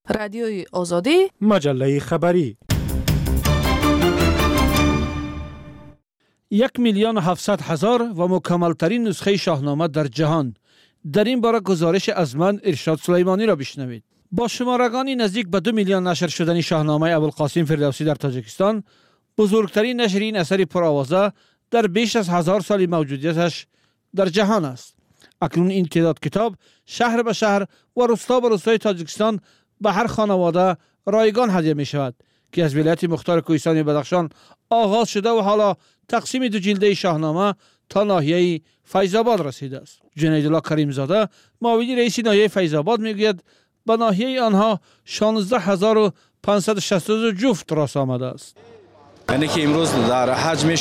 رادیوی آزادی، مجله خبری. 1,700,000 و مکملترین نسخه شاهنامه در جهان. در این باره گزارش از من ارشاد سلیمانی را بشنوید. با شمارگانی نزدیک به 2 میلیون نشر شدن شاهنامه ابوالقاسم فردوسی در تاجیکستان، بزرگترین نشر این اثر پرآوازه در بیش از 1000 سال موجودیتش در جهان است. اکنون این تعداد کتاب شهر به شهر و روستا به روستای تاجیکستان به هر خانواده رایگان هدیه می شود که از ولایت مختار کوهستان بدخشان آغاز شده و حالا تقسیم 2 جلده شاهنامه تا ناحیه فیض آباد رسیده است. جنید الله کریم زاده، معاون رئیس ناحیه فیض آباد میگوید به ناحیه آنها 16562 جفت راست آمده است. یعنی که امروز در حجم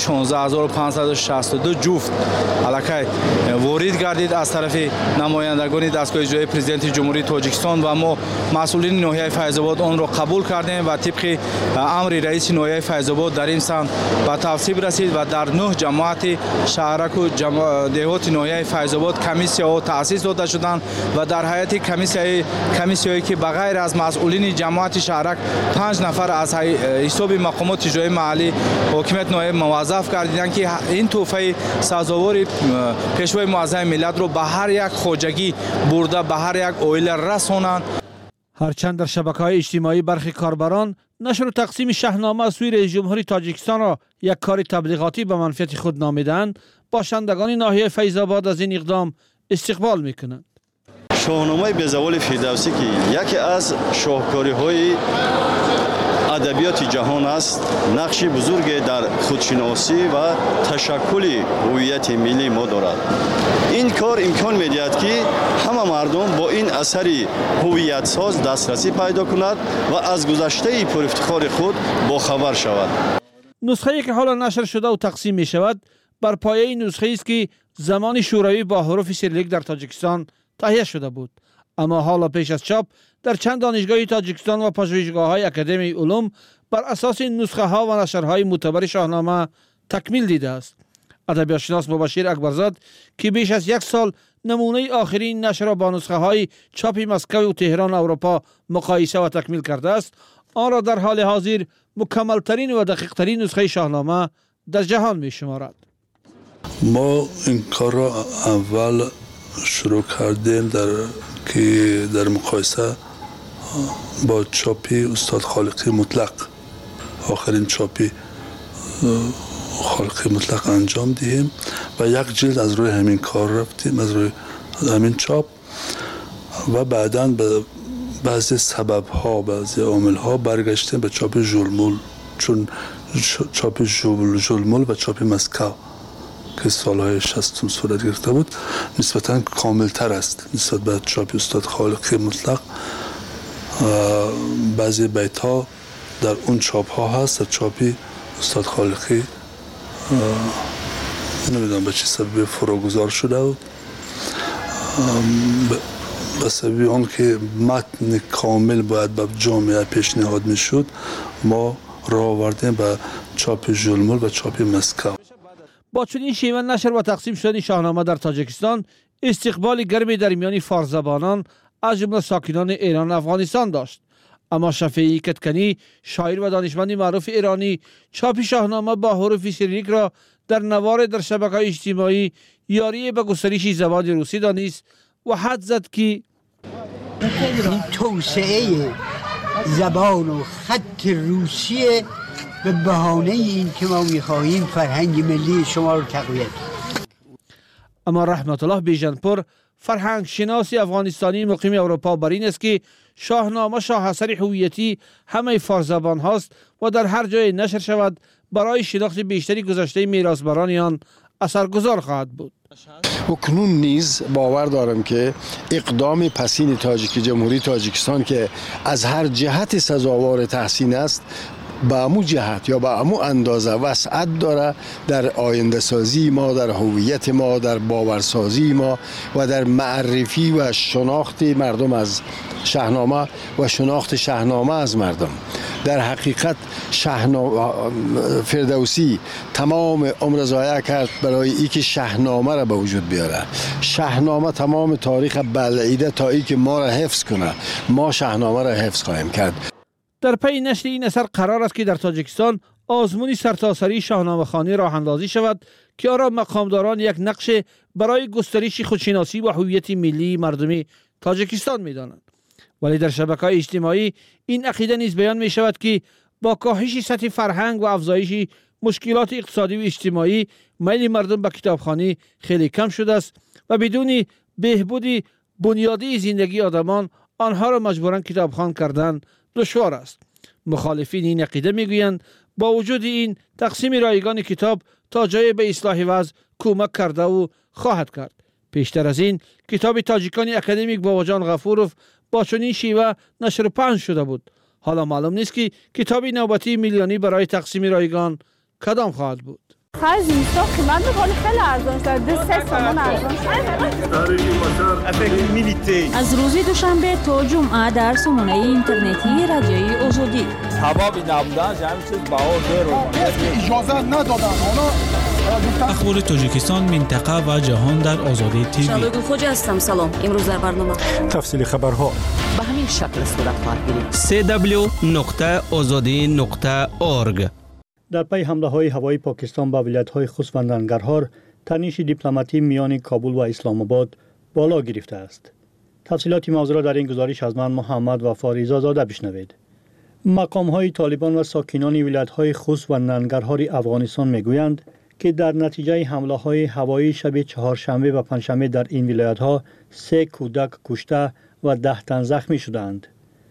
16562 جفت علاقه وارد گردید از طرف نمایندگان دستگاه اجرایی پرزیدنت جمهوری تاجیکستان و ما مسئولین ناحیه فیض آباد آن را قبول کردیم و طبق امر رئیس ناحیه فیض آباد در این سمت به تصویب رسید و در 9 جماعت شهرک و دهات ناحیه فیض آباد کمیسی‌ها تأسیس داده شدند و در هیئت کمیسی‌هایی که بغیر از مسئولین جماعت شهرک 5 نفر از حساب مقامات اجرایی محلی حکومت ناحیه موظف کردند که این تحفه سزاوار پیشوای معظم ملت رو به هر یک خواجگی برده به هر یک عائله رسانند. هرچند در شبکه‌های اجتماعی برخی کاربران نشر و تقسیم شاهنامه از سوی رئیس جمهوری تاجیکستان را یک کار تبلیغاتی به منفعت خود نامیدند، باشندگان ناحیه فیض آباد از این اقدام استقبال میکنند. شاهنامه بی‌زوال فردوسی که یکی از شاهکاری‌های ادبیات جهان است، نقش بزرگی در خودشناسی و تشکل هویت ملی ما دارد. این کار امکان می‌دهد که همه مردم با این اثر هویت ساز دسترسی پیدا کند و از گذشته پرافتخار خود باخبر شود. نسخه‌ای که حالا نشر شده و تقسیم می شود بر پایه نسخه‌ای است که زمان شوروی با حروف سیریلیک در تاجیکستان تهیه شده بود، اما حالا پیش از چاپ در چند دانشگاه تاجیکستان و پژوهشگاه‌های اکادمی علوم بر اساس نسخه‌ها و نشرهای معتبر شاهنامه تکمیل دیده است. ادبیات شناس مبشر اکبرزاد که بیش از 1 سال نمونه آخرین نشر را با نسخه‌های چاپ مسکو و تهران اروپا مقایسه و تکمیل کرده است، آن را در حال حاضر مکمل‌ترین و دقیق‌ترین نسخه شاهنامه در جهان می‌شمارد. ما این کار را اول شروع کردیم در مقایسه با چاپی استاد خالقی مطلق، آخرین چاپی خالقی مطلق انجام دهیم و 1 جلد از روی همین کار رفتیم، از روی همین چاپ، و بعداً به بعضی سبب‌ها بعضی عامل‌ها برگشتیم به چاپ ژولمول، چون چاپ ژولمول و چاپ مسکو که سالهای 60 صورت گرفته بود نسبتاً کاملتر است نسبت به چاپ استاد خالقی مطلق. بعضی بیت‌ها در اون چاپ ها هست، در چاپی استاد خالقی نمیدونم به چه سبب فراگذار شده بود، به سبب آن که متن کامل باید به جامعه پیشنهاد میشد ما راه آوردیم به چاپ ژولمول و چاپ مسکو. با چنین شیوه نشر و تقسیم شدن شاهنامه در تاجیکستان استقبال گرمی در میان فارس‌زبانان از جمله ساکنان ایران و افغانستان داشت. اما شفیعی کتکنی، شاعر و دانشمند معروف ایرانی، چاپ شاهنامه با حروف سیریلیک را در نوار در شبکه‌های اجتماعی یاری به گسترش زبان روسی دانست و حد زد که این توسعه زبان و خط روسیه به بهانه این که ما می‌خواهیم فرهنگ ملی شما رو تقویت. اما رحمت الله بیژنپور، فرهنگ شناسی افغانستانی مقیم اروپا، بر این است که شاهنامه شاهاثر هویتی همه فارس‌زبان هاست و در هر جای نشر شود برای شناخت بیشتری گذشته میراثبران آن اثرگذار خواهد بود. و کنون نیز باور دارم که اقدام پسین جمهوری تاجیکستان که از هر جهت سزاوار تحسین است به امو جهت یا به امو اندازه وسعت داره در آینده سازی ما، در هویت ما، در باورسازی ما و در معرفی و شناخت مردم از شاهنامه و شناخت شاهنامه از مردم. در حقیقت فردوسی تمام عمر ضایع کرد برای اینکه شاهنامه را به وجود بیاره. شاهنامه تمام تاریخ بلعیده تا اینکه ما را حفظ کنه. ما شاهنامه را حفظ خواهیم کرد. در پی نشر این اثر قرار است که در تاجیکستان آزمون سرتاسری شاهنامه خوانی راه اندازی شود که آن را مقامداران یک نقش برای گسترش خودشناسی و هویت ملی مردمی تاجیکستان می‌دانند. ولی در شبکه‌های اجتماعی این عقیده نیز بیان می شود که با کاهش سطح فرهنگ و افزایش مشکلات اقتصادی و اجتماعی میل مردم به کتابخوانی خیلی کم شده است و بدون بهبود بنیادی زندگی آدمان آنها را مجبورن کتابخوان کردن دشوار است. مخالفین این عقیده میگویند با وجود این تقسیم رایگان کتاب تا جای به اصلاح وضع کمک کرده و خواهد کرد. پیشتر از این کتاب تاجیکان اکادمیک باباجان غفوروف با چنین شیوه نشر پنج شده بود. حالا معلوم نیست که کتاب نوبتی میلیونی برای تقسیم رایگان کدام خواهد بود. خرج اینستا قیمت می‌کنه خیلی ارزان شده. 3 تومان ارزان شده. از روز دوشنبه تا جمعه در سامانه اینترنتی رادیوی آزادی. حبابی نبودن همین چیز بهار اجازه ندادن. اخبار تاجیکستان، منطقه و جهان در آزادی تیوی. شالوی خوجا هستم. سلام. امروز در برنامه تفصیل خبرها به همین شکل صورت خواهد گرفت. www.azadi.org. در پی حمله‌های هوایی پاکستان به ولایت‌های خوست و ننگرهار، تنش دیپلماتی میان کابل و اسلام آباد بالا گرفته است. تفصیلات موضوع را در این گزارش از من محمد و فاریزا زاده بشنوید. مقام‌های طالبان و ساکنان ولایت‌های خوست و ننگرهار افغانستان می‌گویند که در نتیجه حمله‌های هوایی شب چهارشنبه و پنجشنبه در این ولایت‌ها 3 کودک کشته و 10 تن زخمی شدند.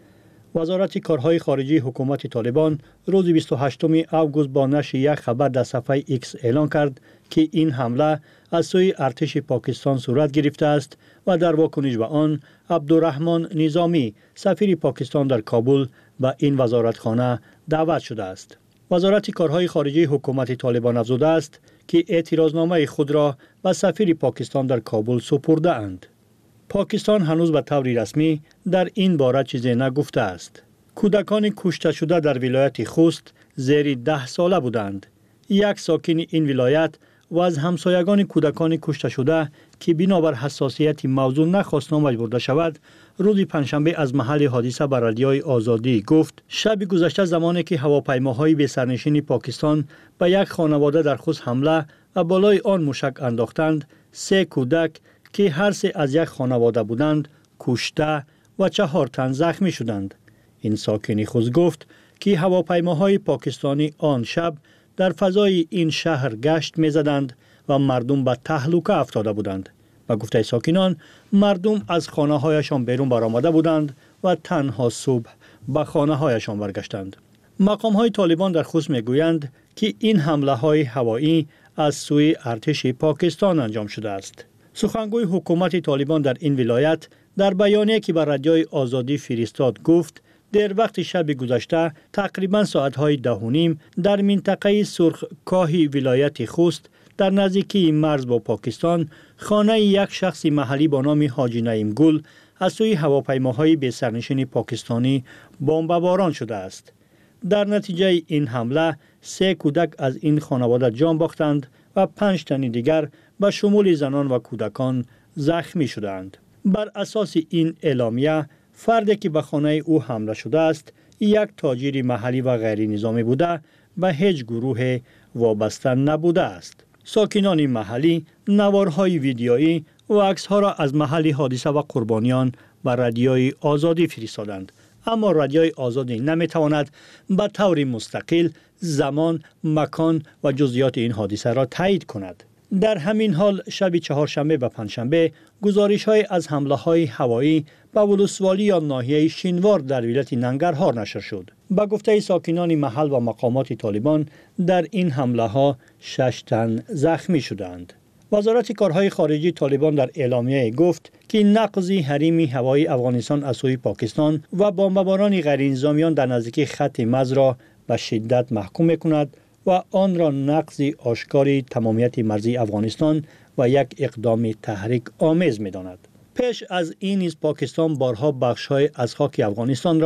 وزارت کارهای خارجی حکومت طالبان روز 28 آگوست با نشر یک خبر در صفحه ایکس اعلان کرد که این حمله از سوی ارتش پاکستان صورت گرفته است و در واکنش به آن عبدالرحمن نظامی سفیر پاکستان در کابل به این وزارتخانه دعوت شده است. وزارت کارهای خارجی حکومت طالبان افزوده است که اعتراضنامه خود را به سفیر پاکستان در کابل سپرده اند. پاکستان هنوز به طور رسمی در این باره چیزی نگفته است. کودکان کشته شده در ولایت خوست زیر 10 ساله بودند. یک ساکن این ولایت و از همسایگان کودکان کشته شده که بنابر حساسیت موضوع نخواست نام برده شود، روز پنجشنبه از محل حادثه به رادیوی آزادی گفت شب گذشته زمانی که هواپیماهای به سرنشین پاکستان به یک خانواده در خوست حمله و بالای آن موشک انداختند، 3 کودک که هر 3 از یک خانواده بودند کشته و 4 تن زخمی شدند. این ساکن خوست گفت که هواپیماهای پاکستانی آن شب در فضای این شهر گشت می‌زدند و مردم به تهلکه افتاده بودند. به گفته ساکنان، مردم از خانه‌هایشان بیرون برآمده بودند و تنها صبح به خانه‌هایشان برگشتند. مقام‌های طالبان در خوست می‌گویند که این حمله‌های هوایی از سوی ارتش پاکستان انجام شده است. سخنگوی حکومت طالبان در این ولایت در بیانیه‌ای که به رادیوی آزادی فرستاد گفت در وقت شب گذشته تقریباً ساعت‌های 10:30 در منطقه سرخ کاهی ولایت خوست در نزدیکی مرز با پاکستان خانه یک شخص محلی با نام حاجی نعیم گل از سوی هواپیماهای به سرنشین پاکستانی بمباران شده است. در نتیجه این حمله 3 کودک از این خانواده جان باختند و 5 تن دیگر به شمول زنان و کودکان زخمی شدند. بر اساس این اعلامیه فردی که به خانه او حمله شده است یک تاجر محلی و غیر نظامی بوده به هیچ گروه وابسته نبوده است. ساکنان محلی نوارهای ویدیویی و عکس‌ها را از محل حادثه و قربانیان به رادیوی آزادی فرستادند، اما رادیوی آزادی نمیتواند به طور مستقل زمان، مکان و جزئیات این حادثه را تایید کند. در همین حال شب چهارشنبه و پنجشنبه گزارش‌های از حمله‌های هوایی به ولسوالی یا ناحیه شینوار در ولایت ننگرهار نشر شد. به گفته ساکنان محل و مقامات طالبان در این حمله‌ها 6 تن زخمی شدند. وزارت کارهای خارجی طالبان در اعلامیه گفت که نقض حریم هوایی افغانستان از سوی پاکستان و بمباران غیر نظامیان در نزدیکی خط مرز را به شدت محکوم می‌کند و آن را نقض آشکاری تمامیت مرزی افغانستان و یک اقدام تحریک آمیز می‌داند. پیش از این نیز پاکستان بارها بخش‌های از خاک افغانستان را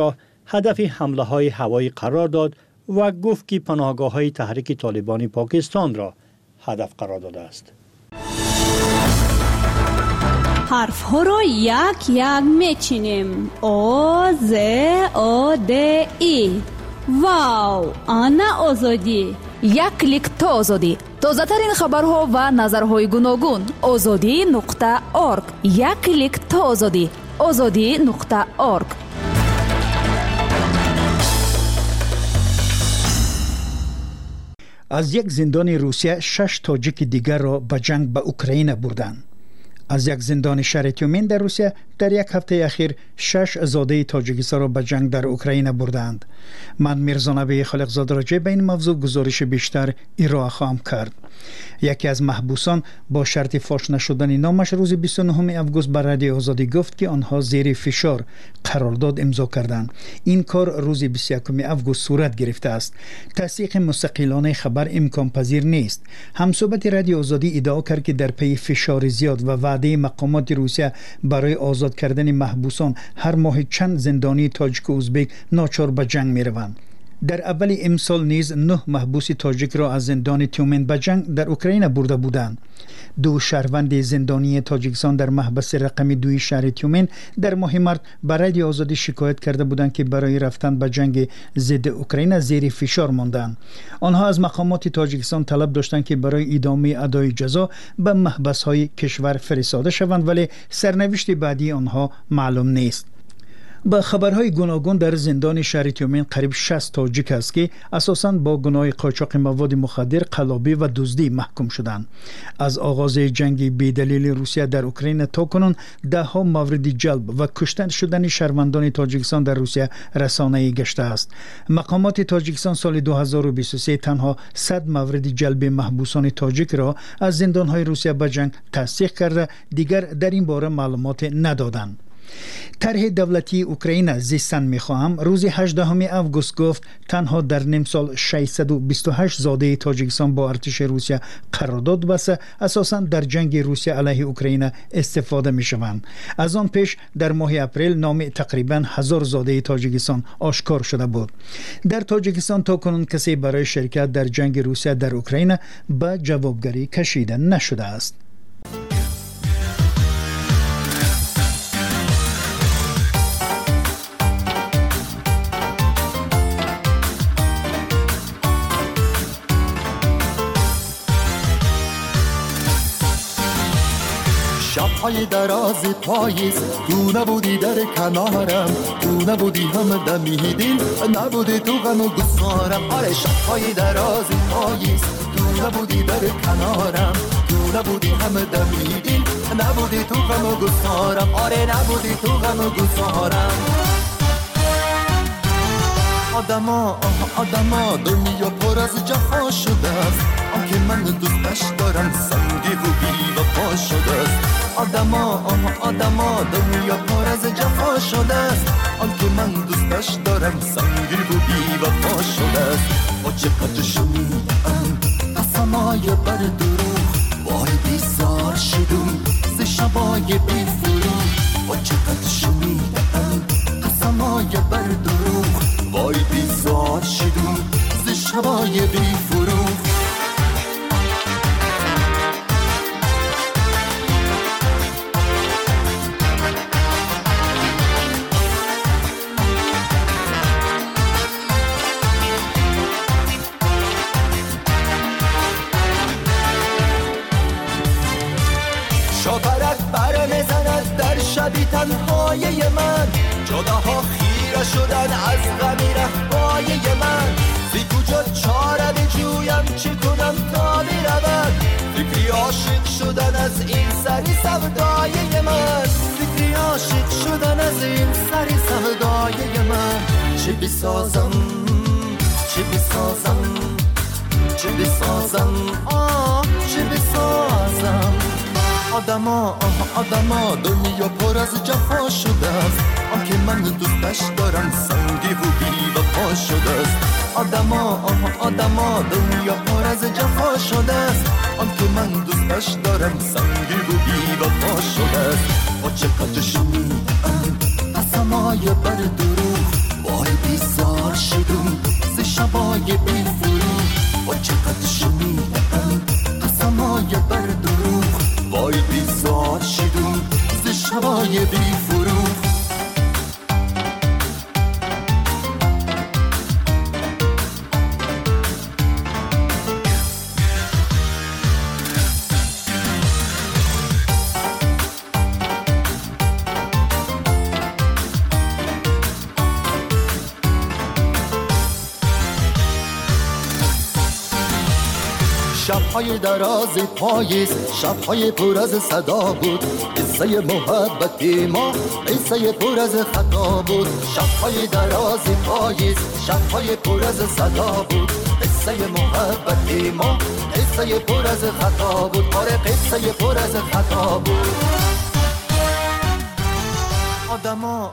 هدف حمله های هوایی قرار داد و گفت که پناهگاه های تحریک طالبان پاکستان را هدف قرار داده است. حرف ها را یک یک میچینیم. آ ز آ د ای. واو، آنا آزادی. یک کلیک تا آزادی. تازه ترین خبرها و نظرهای گوناگون. azadi.org. یک کلیک تا آزادی. azadi.org. از یک زندان روسیه 6 تاجیک دیگر را به جنگ به اوکراین بردند. از یک زندان شهر تیومن در روسیه در یک هفته اخیر 6 زاده تاجیکستان را به جنگ در اوکراین بردند. من میرزا نبی خالقزاده راجع به این موضوع گزارش بیشتر ارائه خواهم کرد. یکی از محبوسان با شرط فاش نشدن نامش روز 29 آگوست بر رادیو آزادی گفت که آنها زیر فشار قرارداد امضا کردند. این کار روز 21 آگوست صورت گرفته است. تصدیق مستقلانه خبر امکان پذیر نیست. همصحبت رادیو آزادی ادعا کرد که در پی فشار زیاد و وعده مقامات روسیه برای آزاد کردن محبوسان هر ماه چند زندانی تاجیک و ازبک ناچار به جنگ می‌روند. در اول امسال نیز 9 محبوس تاجیک را از زندان تیومن به جنگ در اوکراین برده بودند. 2 شهروند زندانی تاجیکستان در محبس رقم 2 شهر تیومن در ماه مارس برای آزادی شکایت کرده بودند که برای رفتن به جنگ ضد اوکراین زیر فشار ماندند. آنها از مقامات تاجیکستان طلب داشتند که برای ادامه ادای جزا به محبس‌های کشور فرستاده شوند، ولی سرنوشت بعدی آنها معلوم نیست. با خبرهای گوناگون در زندان شهر تیومن قریب 60 تاجیک است که اساساً با گناه قاچاق مواد مخدر، قلابی و دزدی محکوم شدند. از آغاز جنگ بی‌دلیل روسیه در اوکراین تا کنون 10 مورد جلب و کشته شدن شهروندان تاجیکستان در روسیه رسانه‌ای گشته است. مقامات تاجیکستان سال 2023 تنها 100 مورد جلب محبوسان تاجیک را از زندان‌های روسیه به جنگ تصدیق کرده، دیگر در این باره معلومات ندادند. طرح دولتی اوکراین زیستن میخواهم روز 18 آگوست گفت تنها در نیم سال 628 زاده تاجیکستان با ارتش روسیه قرارداد بسته اساساً در جنگ روسیه علیه اوکراین استفاده میشوند. از آن پیش در ماه اپریل نام تقریباً 1000 زاده تاجیکستان آشکار شده بود. در تاجیکستان تا کنون کسی برای شرکت در جنگ روسیه در اوکراین به جوابگری کشیده نشده است. شب‌های درازی پاییز تو نبودی در کنارم، تو نبودی هم دمیدین، نبودی تو غم و گسارم. آره شب‌های درازی پاییز تو نبودی در کنارم، تو نبودی هم دمیدین، نبودی تو غم و گسارم. آره نبودی تو غم و گسارم. آدما دنیا پر از جفا شده است، آنکه من دوستش دارم سنگی و بی وفا شده است. آدما دنیا پر از جفا شده است، آنکه من دوستش دارم سنگی و بی وفا شده است. با چقدر شنیدم قسمای بر دروغ، وای بیزار شدم ز شبای بی فروغ. با چقدر شنیدم قسمای بر دروغ، وای بیزار شدم ز شبای بی فروغ. شاپرک بر میزند در شبی تنهای من، جداها خیره شدن از غمی رهبای من. بی کجا چاره بجویم چه کنم تا برود، فکری عاشق شدن از این سری سودای من. فکری عاشق شدن از این سری سودای من. چه بسازم چه بسازم چه بسازم چه بسازم. آدما دنیا پر از جفا شده است، آنکه من دوستش دارم سنگی و بی وفا شده است. آدما دنیا پر از جفا شده است، آنکه من دوستش دارم سنگی و بی وفا شده است. با چقدر شنیدم قسمای بر دروغ، وای شب‌های دراز پاییز، شب‌های پر از صدا بود. قصه محبت ما قصه پر از خطا بود. شب‌های دراز پاییز، شب‌های پر از صدا بود. قصه محبت ما قصه پر از خطا بود. آره قصه پر از خطا بود. آدما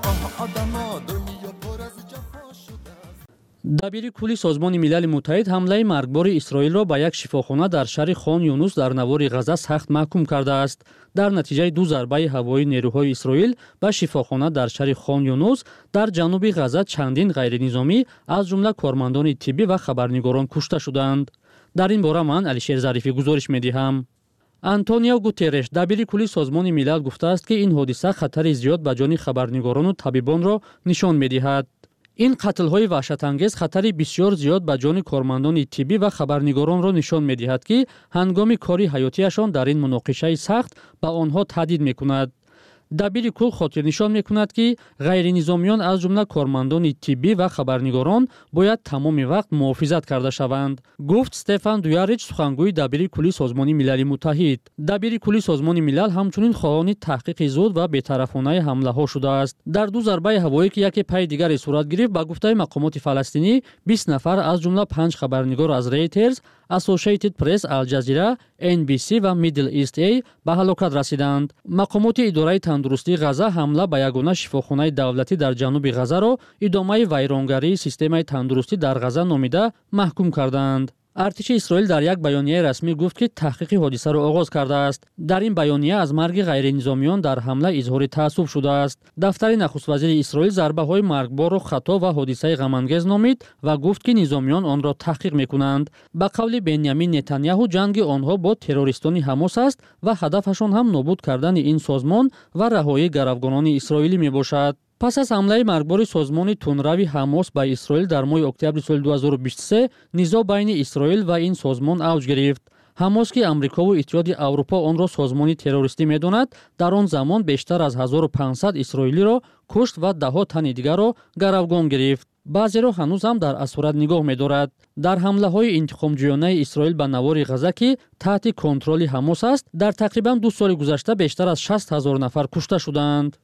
دنیا پر از جفا شده. دبیر کلی سازمان ملل متحد حمله مرگبار اسرائیل را به یک شفاخانه در شهر خان یونس در نوار غزه سخت محکوم کرده است. در نتیجه دو ضربه هوایی نیروهای اسرائیل به شفاخانه در شهر خان یونس در جنوب غزه چندین غیرنظامی از جمله کارمندان طبی و خبرنگاران کشته شدند. در این باره من علیشیر ظریفی گزارش می‌دهم. انتونیو گوترش دبیر کلی سازمان ملل گفته است که این حادثه خطر زیاد به جان خبرنگاران و طبیبان را نشان می‌دهد. این قتل‌های وحشت‌انگیز خطری بسیار زیاد به جان کارمندان طبی و خبرنگاران را نشان می‌دهد که هنگام کاری حیاتیشان در این مناقشه سخت به آنها تهدید می‌کند. دبیر کل خاطر نشان می‌کند که غیرنظامیان از جمله کارمندان طبی و خبرنگاران باید تمام وقت محافظت کرده شوند. گفت استفان دویاریچ سخنگوی دبیر کلی سازمان ملل متحد. دبیر کلی سازمان ملل همچنین خواهان تحقیق زود و بی‌طرفانه حمله‌ها شده است. در دو ضربه هوایی که یکی پای دیگری صورت گرفت به گفته مقامات فلسطینی 20 نفر از جمله 5 خبرنگار از ریترز، اسوسییتد پرس، الجزیره، NBC و میدل ایست ای به هلاکت رسیدند. مقامات اداره تندرستی غزه حمله به یگانه شفاخانه دولتی در جنوب غزه را ادامه ویرانگری سیستم تندرستی در غزه نامیده محکوم کردند. ارتش اسرائیل در یک بیانیه رسمی گفت که تحقیق حادثه را آغاز کرده است. در این بیانیه از مرگ غیرنظامیان در حمله اظهار تأسف شده است. دفتر نخست وزیر اسرائیل ضربه‌های مرگبار را خطا و حادثه غم‌انگیز نامید و گفت که نظامیان آن را تحقیق می‌کنند. به قول بنیامین نتانیاهو جنگ آنها با تروریستان حماس است و هدفشان هم نابود کردن این سازمان و رهایی گروگانان اسرائیلی میباشد. پس از حمله مرگبار سازمان تندروی حماس به اسرائیل در ماه اکتبر سال 2023 نزاع بین اسرائیل و این سازمان اوج گرفت. حماس که آمریکا و اتحاد اروپا آن را سازمان تروریستی می‌داند، در آن زمان بیشتر از 1500 اسرائیلی را کشت و ده‌ها تن دیگر را گروگان گرفت. بعضی را هنوز هم در اسارت نگاه می‌دارد. در حمله‌های انتقام‌جویانه اسرائیل به نوار غزه که تحت کنترل حماس است، در تقریباً 2 سال گذشته بیشتر از 60,000 نفر کشته شدند.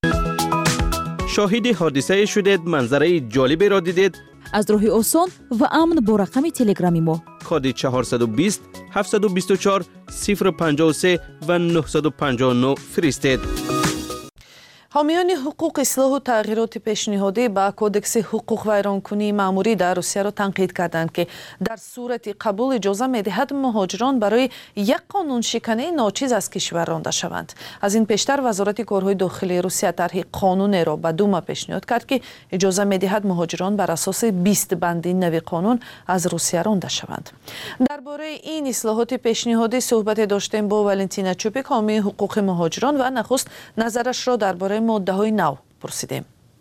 شاهد حادثه شدید، منظره جالبی را دیدید؟ از راه آسان و امن با رقم تلگرامی ما کد 420 724 053 و 959 فرستید. حامیان حقوق اصلاح و تغییرات پیشنهادی با کودکس حقوق ویرانکنی مأموری در روسیه را تنقید کردند که در صورت قبول اجازه می‌دهد مهاجران برای یک قانون شکنی ناچیز از کشور رانده شوند. از این پیشتر وزارت کارهای داخلی روسیه طرح قانون را به دوما پیشنهاد کرد که اجازه می‌دهد مهاجران بر اساس 20 بند نوی قانون از روسیه رانده شوند. درباره این اصلاحات پیشنهادی صحبت داشتیم با ولنتینا چوپیک، حامی حقوق مهاجران، و نخست نظرش را درباره ماده‌های نو پرسیدیم.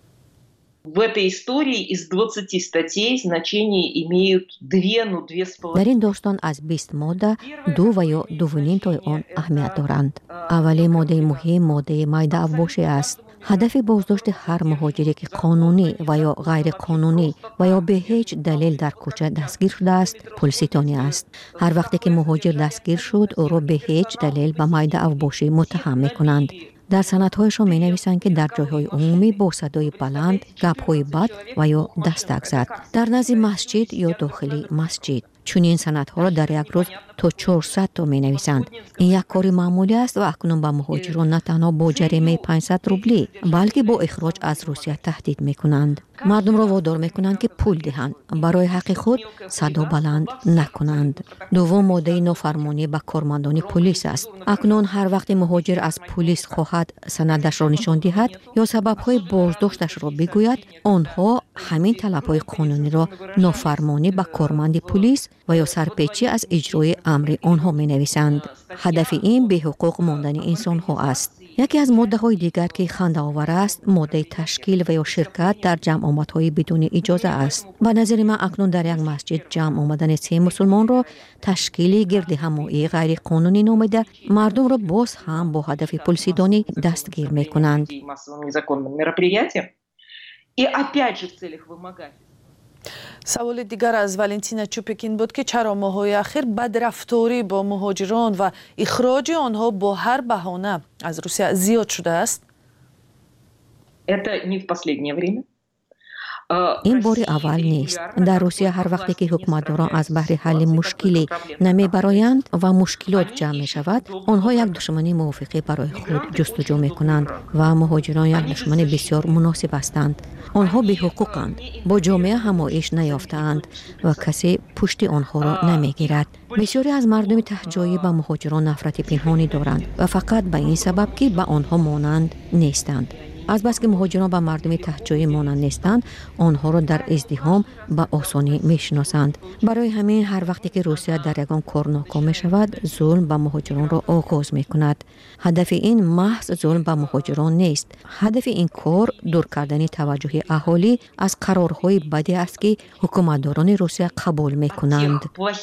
در این داستان از 20 ماده 2 و یا 2.5 تا آن اهمیت دارند. اولی ماده مهم ماده مایده افباشی است. هدف بازداشت هر مهاجری که قانونی و یا غیر قانونی و یا به هیچ دلیل در کوچه دستگیر شده است پولستانی است. هر وقتی که مهاجر دستگیر شد او را به هیچ دلیل به مایده افباشی متهم می‌کنند. در سندهایشان می نویسند که در جایهای عمومی با صدای بلند، گپ‌های بد و یا دستک زد، در نزد مسجد یا داخل مسجد. چون این سندها را در یک روز تا 400 تا می نویسند. این یک کاری معمولی است و اکنون به مهاجران نه تنها با جریمه 500 روبلی بلکه با اخراج از روسیه تهدید می کنند. مردم را وادار می کنند که پول دهند، برای حق خود صدا بلند نکنند. دوم ماده نافرمانی به کارمندان پلیس است. اکنون هر وقت مهاجر از پلیس خواهد سندش را نشان دهد یا سبب‌های بازداشتش را بگوید، آنها همین طلب‌های قانونی را نافرمانی به کارمند پلیس و یا سرپیچی از اجرای امر آنها می نویسند. هدف این به حقوق ماندن انسان ها است. یکی از ماده های دیگر که خنده آور است ماده تشکیل و یا شرکت در جمع آمدهای بدون اجازه است. به نظر من اکنون در یک مسجد جمع آمدن 3 مسلمان را تشکیل گرد همایی غیر قانونی نامیده مردم را باز هم با هدف پولسیدانی دستگیر می کنند. سوال دیگر از والنتینا چوپکین بود که چرا ماه‌های اخیر بدرفتاری با مهاجران و اخراج آنها با هر بهانه از روسیه زیاد شده است؟ این بار اول نیست. در روسیه هر وقتی که حکومتداران از بهر حل مشکلی نمی برایند و مشکلات جمع می شود، آنها یک دشمنی موافقه برای خود جستجو می کنند و مهاجران یک دشمن بسیار مناسب هستند. آنها بی حقوقند، با جامعه همایش نیافتند و کسی پشت آنها را نمی گیرد. بسیاری از مردم تهجایی به مهاجران نفرت پنهانی دارند و فقط به این سبب که به آنها مانند نیستند. از بس که مهاجران به مردم تهجایی مانند نیستند، آنها را در ازدحام به آسانی میشناسند. برای همین هر وقتی که روسیه در یگان کار ناکام می شود، ظلم به مهاجران را آغاز می کند. هدف این محض ظلم به مهاجران نیست. هدف این کار دور کردن توجه اهالی از قرارهای بدی است که حکومتداران روسیه قبول می کنند.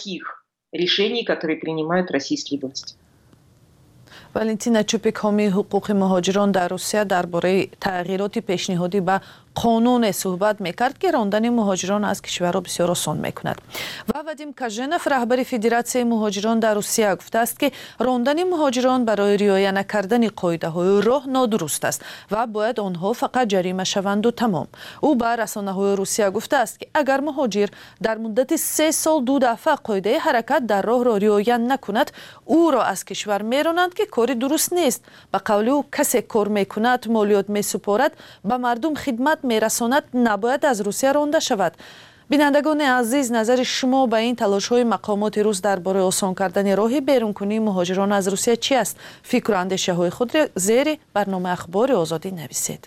والنتینا چوپک، حامی حقوق مهاجران در روسیه، درباره تغییرات پیشنهادی به قانون صحبت میکرد که راندن مهاجران از کشور را بسیار آسان میکند. و وادیم کاژنف، رهبر فدراسیون مهاجران در روسیه، گفته است که راندن مهاجران برای رعایت نکردن قاعده های راه نادرست است و باید آنها فقط جریمه شوند و تمام. او به رسانه های روسیه گفته است که اگر مهاجر در مدت 3 سال 2 دفعه قاعده حرکت در راه را رعایت نکند، او را از کشور میرانند که کاری درست نیست. به قول او کسی کار میکند، مالیات میسپارد، به مردم خدمت میرساند، نباید از روسیه رانده شود. بینندگان عزیز، نظر شما به این تلاش‌های مقامات روس درباره آسان کردن راه بیرونکنی مهاجران از روسیه چی است؟ فکر و اندیشه‌های خود را زیر برنامه اخبار آزادی نویسید.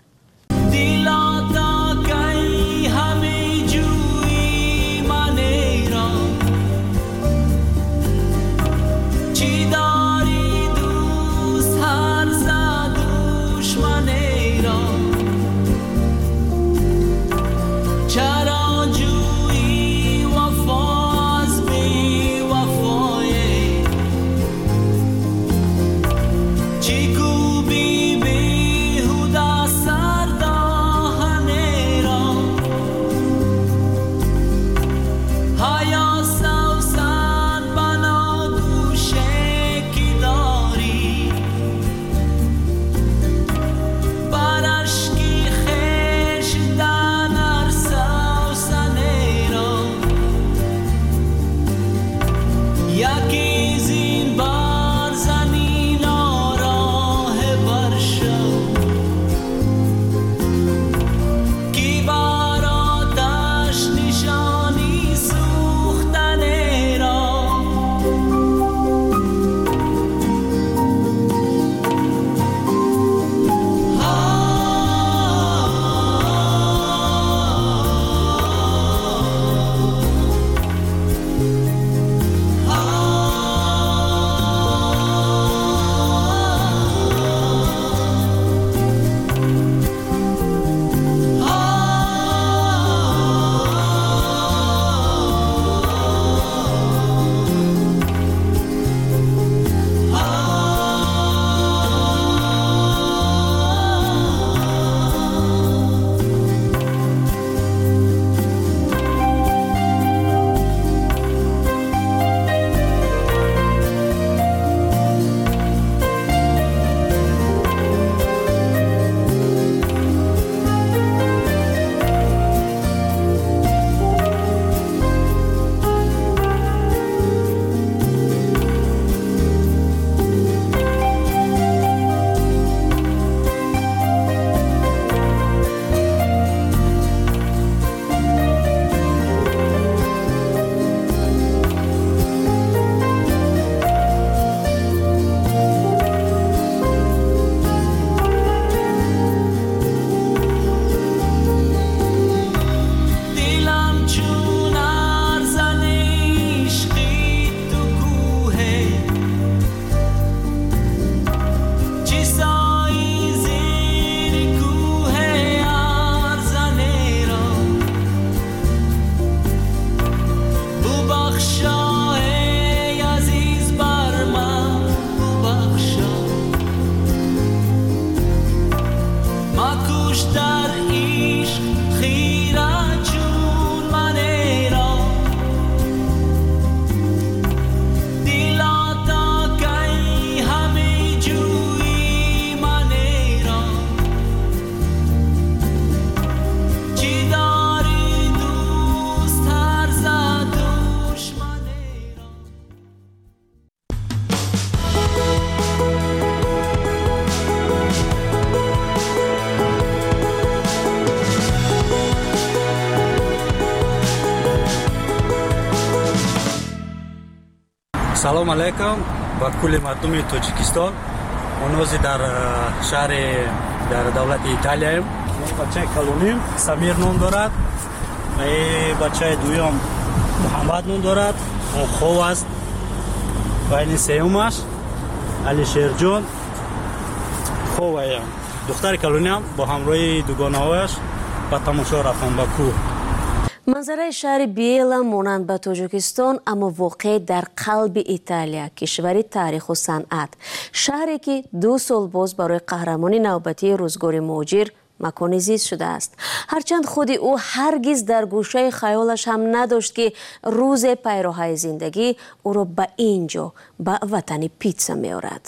салом алайкум ба кулли мардуми тоҷикистон. мо нози дар шаҳри дар давлати италияем. бачаи калоним Самир ном дорад. бачаи дуюм Муҳаммад ном дорад. он хов аст. ва ин сеюмаш Алишерҷон ховаям. духтари калониам бо ҳамроҳи дугонаҳояш ба тамошо рафтам ба кӯҳ. манзараи шаҳри Биела монанд ба Тоҷикистон, аммо воқеъ дар қалби Италия, кишвари таъриху санъат. шаҳре ки 2 сол боз барои қаҳрамони навбатии рӯзгори муҳоҷир макони зист шудааст. ҳарчанд худи ӯ ҳаргиз дар гӯшаи хаёлаш ҳам надошт ки рӯзе пайроҳаи зиндагӣ ӯро ба ин ҷо, ба ватани питса меорад.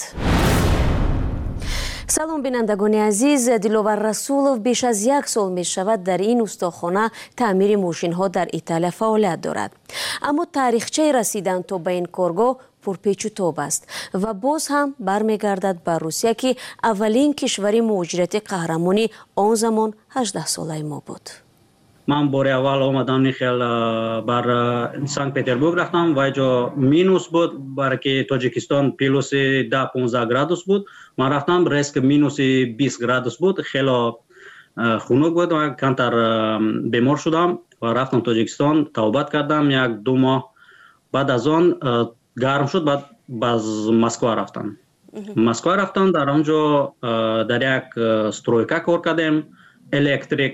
салом бинандагони азиз, Диловар Расулов беш аз 1 сол мешавад дар ин устохона таъмири мошинҳо дар Италия фаъолият дорад. аммо таърихчаи расидан то ба ин коргоҳ пурпечу тоб аст ва боз ҳам бармегардад ба Русия ки аввалин кишвари муҳоҷирати қаҳрамони он замон 18-солаи мо буд. ман бори аввал омадам нихел бар Санкт Петербург рафтам ва ҷо минус буд, барои ки Тоҷикистон плюси 10-15 градус буд. ман рафтам резко минуси 20 градус буд, хело хунук буд. ман камтар бемор шудам ва рафтам Тоҷикистон, тавбат кардам 1-2 моҳ. баъд аз он гарм шуд, баъд баз Москва рафтам. Москва рафтам, дар он ҷо дар як стройка кор кардем, электрик,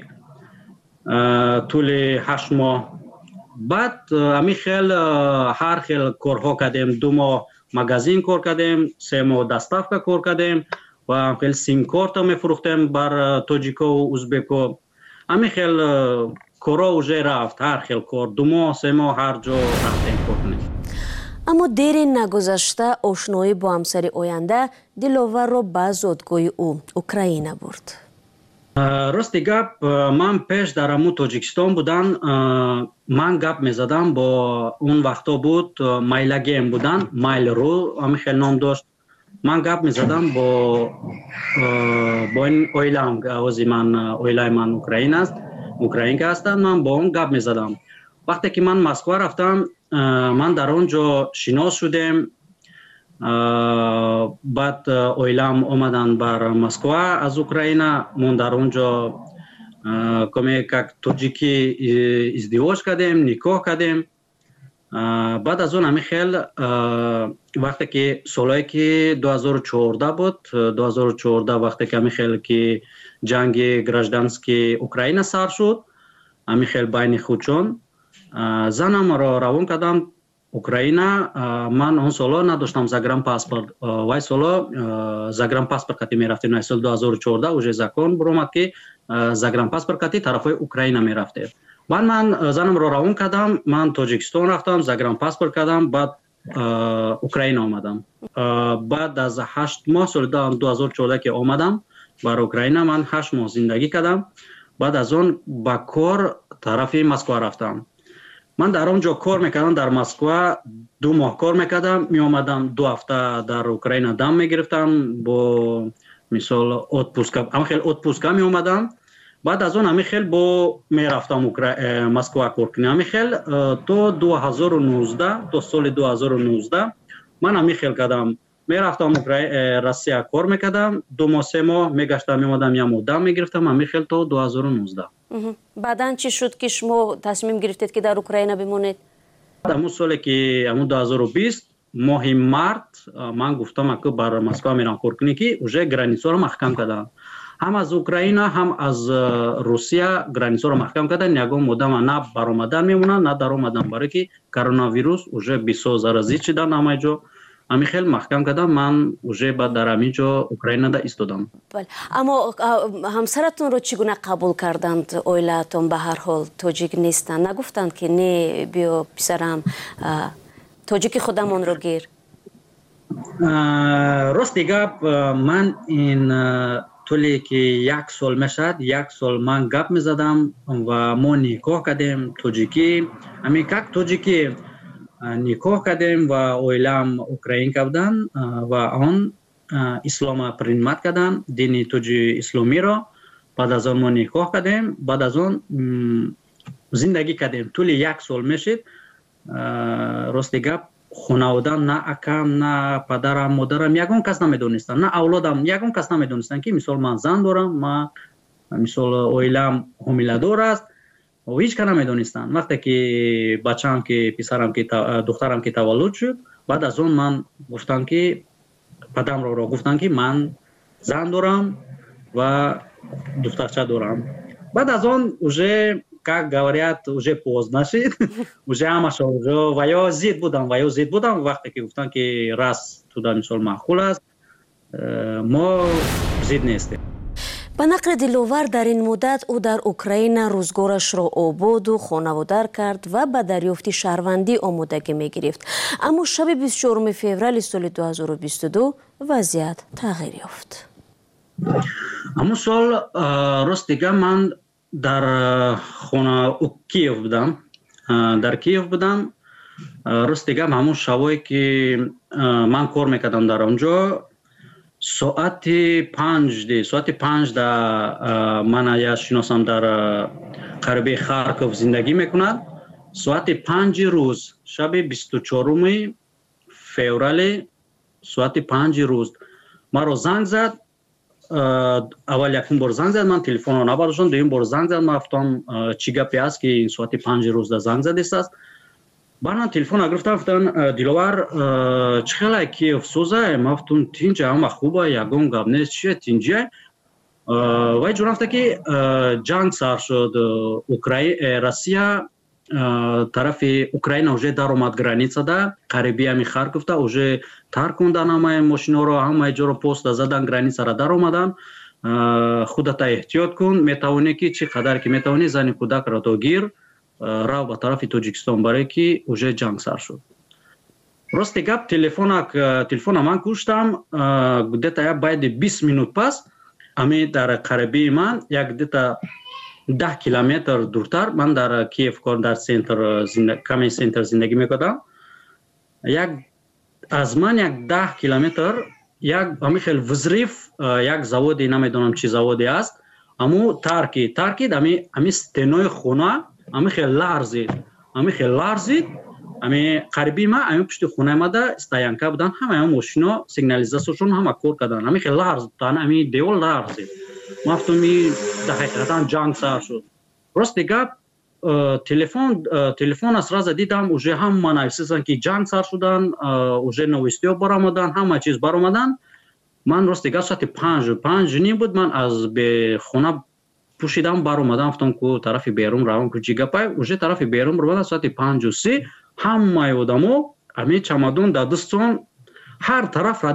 тӯли 8 моҳ. баъд ами хел ҳар хел корҳо кардем. 2 моҳ магазин кор кардем, 3 моҳ доставка кор кардем ва хел сим-корта мефурӯхтем бар тоҷикову узбеко. ами хел корҳо уже рафт, ҳар хел кор 2 моҳ 3 моҳ ҳар ҷо рафтем кор кунем. аммо дери нагузашта ошноӣ бо ҳамсари оянда Диловарро ба зодгоҳи ӯ Украина бурд. рости гап, ман пеш дар аму Тоҷикистон будан, ман гап мезадам бо он вақто буд Майлагем будан, Mail.ru ами хел ном дошт. ман гап мезадам бо ин оилаам, ози ман, оилаи ман Украина аст, украинка ҳастанд. ман бо он гап мезадам. вақте ки ман Москва рафтам, ман дар он ҷо шинос шудем. баъд оилаам омадан бар Москва аз Украина. мон дар он ҷо коме как тоҷикӣ издивоҷ кардем, никоҳ кардем. баъд аз он ами хел вақте ки солое ки 2014 буд, 2014 вақте ки ами хел ки ҷанги гражданскии Украина сар шуд, ами хел байни худчон занамро равон кардам Украина. ман он соло надоштам загранпаспорт. вай соло загранпаспорт кати мерафтем. на соли 2014 уже закон буромад ки загранпаспорт кати тарафҳои Украина мерафтем. ман занамро равон кардам. ман Тоҷикистон рафтам, загранпаспорт кардам, баъд Украина омадам. баъд аз 8 моҳ соли 2014 ки омадам бар Украина, ман 8 моҳ зиндагӣ кардам. баъд аз он ба кор тарафи Москва рафтам. ман дар он ҷо кор мекардам, дар Москва 2 моҳ кор мекардам, меомадам 2 ҳафта дар Украина дам мегирифтам бо мисол отпуска, амхел отпуска меомадам. баъд аз он амихел бо мерафтам Москва кор кунем. амихел то 2019, то соли 2019 ман амихел кардам. мерафтам Россия кор мекардам, 2 моҳ 3 моҳ мегаштам, меомадам 1 моҳ дам мегирифтам. амихел то 2019. баъдан чӣ шуд ки шумо тасмим гирифтед ки дар Украина бимонед? аму соле ки аму 2020 моҳи март ман гуфтам ки бар Москва мерам коркунӣ ки уже границаро маҳкам карданд. ҳам аз Украина, ҳам аз Русия границаро маҳкам карданд. ягон моддама на баромадан мемонанд, на даромадан, барои ки коронавирус уже бисёр заразит шудан ҳамаи ҷо. ами хел маҳкам кардам. ман уже ба дар ҳамин ҷо Украинада истодам. аммо ҳамсаратонро чӣ гуна қабул карданд? оилаатон ба ҳар ҳол тоҷик нестанд? нагуфтанд ки не биё писарам тоҷики худамонро гир? рости гап, ман ин тӯле ки 1 сол мешавад, 1 сол ман гап мезадам ва мо никоҳ кардем тоҷикӣ. ами как тоҷикӣ никоҳ кардем ва оилаам украинка будан ва он ислома принимат кардан, дини тоҷи исломиро. баъд аз он мо никоҳ кардем, баъд аз он зиндагӣ кардем. тӯли 1 сол мешид. рости гап خانوادم نه اکم نه پدرم مادرم یگان کس نمیدونستن، نه اولادم یگان کس نمیدونستن که مثال من زن دارم، من مثال اویلم حامله‌دار است و هیچ کس نمیدونستن. وقتی که بچه‌ام که پسرم که دخترم که تولد شد، بعد از اون من گفتن که پدرم را گفتن که من زن دارم و دخترچه دارم. بعد از اون уже как говорят, уже поздно шит, уже амаша уже ваё зид будам, вақте ки гуфтан ки рас туда мисол маъқул аст, мо зид нестем. ба нақли диловар дар ин муддат ӯ дар Украина рӯзгорашро ободу хонаводар кард ва ба дарёфти шаҳрвандӣ омодагӣ мегирифт. аммо шаби 24 феврали соли 2022 вазъият тағйир ёфт. аммо сол рост дига ман дар хона Киев будам, дар Киев будам. рост дига ҳамон шабое ки ман кор мекардам дар онҷо, соати 5 да ман я шиносам дар қариби Харков зиндагӣ мекунад. соати 5 рӯз шаби 24 феврали соати 5 рӯз маро занг зад. аввал якум бор занг зад, ман телефонро набардоштам. дуюм бор занг зад, ман гуфтам чӣ гапе аст ки соати 5 рӯз да занг задистааст. баъд ман телефонро гирифтам, гуфтан диловар чӣ хелай Киев сӯзай? ман гуфтам тинҷа, ҳама хуба, ягон гап нест, чие тинҷай? вай ҷуна гуфта ки ҷанг сар шуд, Россия тарафи Украина уже даромад границада, қариби ҳами Харковда уже тарк кундан ҳамаи мошинаро, ҳамаи ҷоро поста задан, границара даромадан. худата эҳтиёт кун, метавонӣ ки чӣ қадар ки метавонӣ зани кӯдакро то гир рав ба тарафи Тоҷикистон, барое ки уже ҷанг сар шуд. рости гап телефона ман куштам, где-то як баъди 20 минут пас ами дар қарибии ман як где-то 10 километр дуртар, ман дар Киев дар каме центр зиндагӣ мекардам. аз ман як 10 километр як ҳами хел взрив, як заводи, намедонам чӣ заводи аст, аммо таркид ами стенои хона ами хел ларзид. ами қариби ма ами пушти хонаи ма да стоянка будан, ҳамаи мошино сигнализасияшон ҳама кор кардан, ами хел ларзид, ами девор ларзид. ман гуфтам ҳақиқатан ҷанг сар шуд. рости гап телефон сразу дидам уже ҳама нависисан ки ҷанг сар шудан, уже новистиҳо баромадан, ҳама чиз баромадан. ман рости гап соати 5 буд, ман аз хона пушидам баромадам, гуфтам ку тарафи берун равон ку чӣ гапай? уже тарафи берун баромадам соати 5:30. ҳамаи одамо ами чамадон дар дастон, ҳар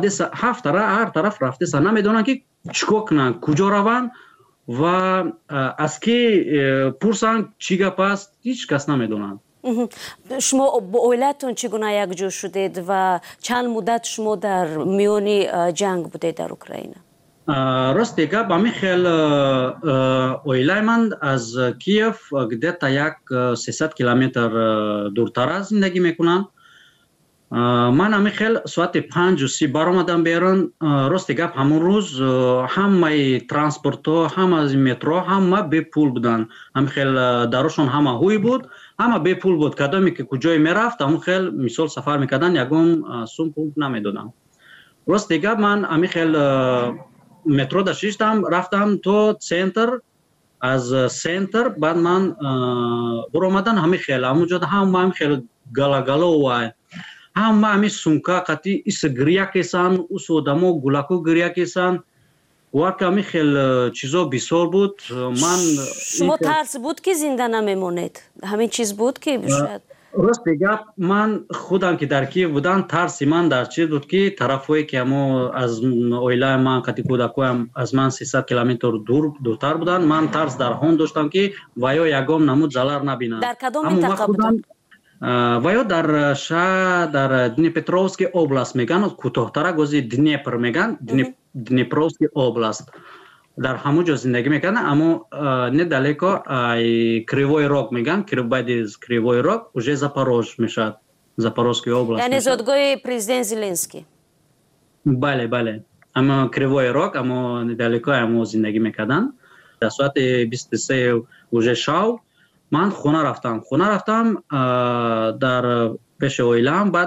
тараф рафтеса, намедонанд ки чикор кунанд, куҷо раванд ва аз ки пурсанд чӣ гап аст, ҳеҷ кас намедонанд. шумо бо оилаатон чӣ гуна якҷо шудед ва чанд муддат шумо дар миёни ҷанг будед дар Украина? рости гап ами хел оилаи ман аз Киев где-то як 300 километр дуртар аст зиндагӣ мекунанд. ман ами хел соати 5:30 баромадам берун. рости гап ҳамон рӯз ҳамаи транспортҳо, ҳамаи метро, ҳама бепул буданд. ами хел дарошон ҳама ҳуй буд, ҳама бепул буд. кадоме ки куҷое мерафт, ҳамон хел мисол сафар мекардан, ягон сум пул намедоданд. рости гап ман ами хел метро дашиштам, рафтам то центр. аз центр баъд ман буромадан ҳами хел ҳамонҷода ҳама ами хел галагаловай, ҳама ами сумка қати ис гирья кесан, ус одамо гулаку гирья кесан. варка ами хел чизо бисёр буд. ман шумо тарс буд ки зинда намемонед? ҳамин чиз буд ки шояд? рости гап ман худам ки дар Киев будам, тарси ман дар чи буд ки тарафҳое ки амо аз оилаи ман қати кӯдакоям аз ман 300 километр дуртар буданд, ман тарс дар ҳон доштам ки ваё ягон намуд залар набинанд. дар кадом минтақа буданд? ваё дар шаҳр дар Днепропетровский област меган, кӯтоҳтара гози Днепр меган, Днепровский област. дар ҳамон ҷо зиндагӣ мекардам, аммо недалеко Кривой Рог меган, баъди Кривой Рог уже Запорож мешавад, Запорожская область. яъне зодгоҳи президент Зеленский. бале, аммо Кривой Рог, аммо недалеко аммо зиндагӣ мекардам. дар соати 23 уже шав ман хона рафтам дар пеши оилаам. баъд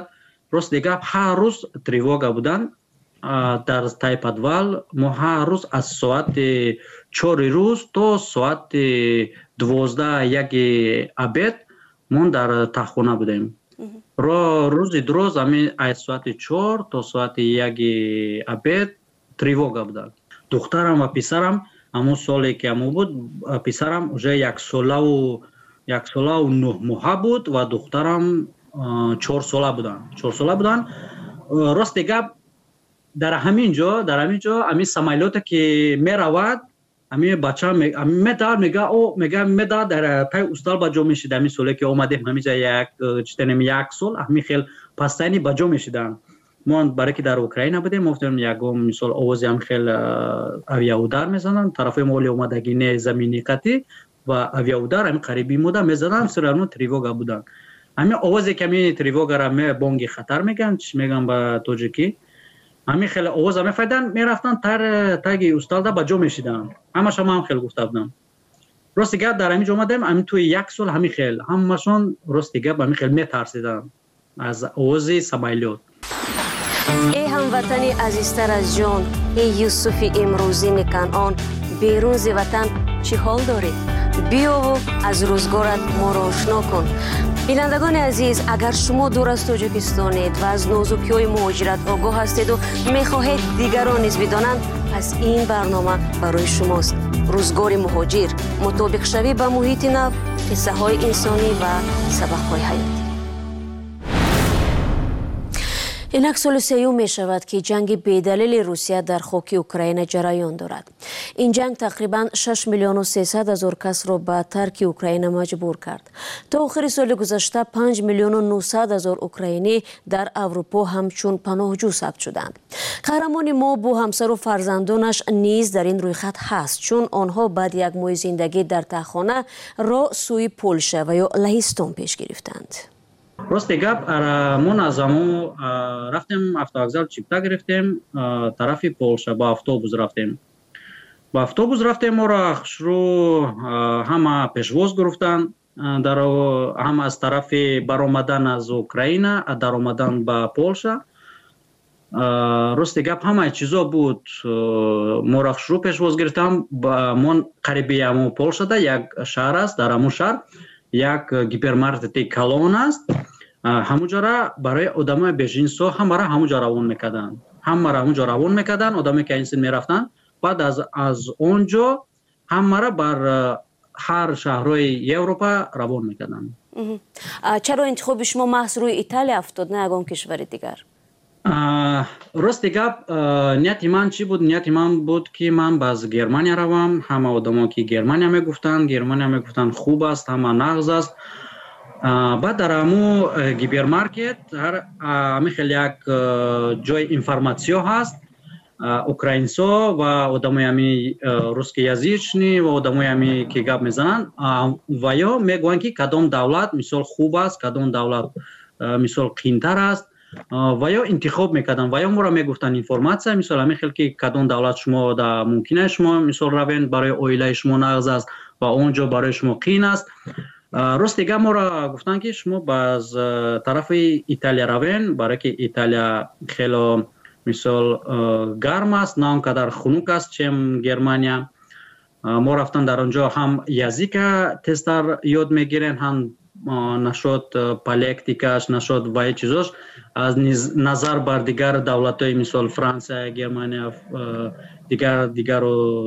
راست دیگه هر روز تریواگا بودن در تای پدوال. ما هر روز از ساعت 4 روز تا ساعت 12 یک ابد من در تخونه بودیم. روز دروز همین از ساعت 4 تا ساعت 1 ابد تریواگا بودن. دخترم و پسرم همون سالی که همون بود، پسرم уже 1 ساله و 9 ماه بود و دخترم 4 ساله بودن. راست دیگه در همین جا همین سمایلوت که می رود همین بچه میگه در پای استال بجا میشید. همین سالی که اومدیم همینجا یک سال همین خیلی پستانی بجا میشیدن. ما برای که در اوکراین بودیم گفتم یکم مثال آوازی هم خیلی اویاودار میزنن طرف مولی اومدگی زمینی قطعی و اویاودار هم قریبی مودا میزنن سرانو تریواگا بودن. همین آوازی که می تریواگا را می بانگی خطر میگن چی میگن با توجیکی همین خیلی آواز هم میفایدن میرفتن تاگی استاد با جو میشیدن. همه شما هم خیلی گفته بودم. راست دیگه در همین اومدیم همین توی 1 سال همین خیلی همشون راست دیگه همین خیلی میترسیدن از آوازی سمایلوت. ای هموطنی عزیزتر از جان، ای یوسف امروزی کنعان، بیرون ز وطن چی حال داری؟ بیا و از روزگارت ما را آشنا کن. بینندگان عزیز، اگر شما دور از تاجیکستانید و از نازکی‌های مهاجرت آگاه هستید و می‌خواهید دیگران نیز بدانند، پس این برنامه برای شماست. روزگار مهاجر، مطابق شوی با محیط نو، قصه‌های انسانی و سبق‌های حیاتی. اینک سال سیوم می شود که جنگ بیدلیل روسیه در خاک اوکراین جریان دارد. این جنگ تقریباً 6,300,000 کس را به ترک اوکراین مجبور کرد. تا آخر سال گذشته 5,900,000 اوکراینی در اروپا همچون پناهجو ثبت شدند. قهرمان ما با همسر و فرزندانش نیز در این رویخط هست، چون آنها بعد یک ماه زندگی در تهخانه را سوی پولشه و یا لهستان پیش گرفتند. راست گپ ما نظامو رفتیم автовокзал چیپتا گرفتیم طرف پولشا با اتوبوس رفتیم ما را شروع همه پیشواز گرفتن در هم از طرف برآمدن از اوکراین در آمدن به پولشا. راست گپ همه چیزا بود. ما را شروع پیشواز گرفتم من قریبی همون پولشا ده یک شهر است. در همون شهر یک گیپرمارکت کالون است. همونجا را برای آدمای بیژنسو همه را همونجا روان میکردن. آدمی که اینسین میرفتن بعد از اونجا همه را بر هر شهرهای اروپا روان میکردن. چرا انتخاب شما محض روی ایتالیا افتاد نه یگان کشور دیگر؟ راست گپ نیت من چی بود؟ نیت من بود که من باز گرمانیا روم. همه آدما که گرمانیا میگفتن خوب است، همه نغز است. بعد در همو گیپرمارکت همه خیلی یک جای انفرماسیون هست. اوکراینسا و آدمای همی روسکی یزیچنی و آدمای همی که گپ میزنن و یا میگوین که کدام دولت مثال خوب است، کدام دولت مثال قینتر است و یا انتخاب میکردن و یا ما را میگفتن انفرماسیون مثال همین خیلی که کدام دولت شما دا ممکنه شما مثال روین برای اویله شما نغز است و اونجا برای شما قین است. راست دیگه ما را گفتن که شما باز طرف ایتالیا روین برای که ایتالیا خیلی مثال گرم است نه اونقدر خنک است چم گرمانیا. ما رفتن در اونجا هم یزیک تستر یاد میگیرن هم نشد پالیکتیکاش نشد و چیزاش از نظر بر دیگر دولت‌های مثال فرانسه گرمانیا دیگر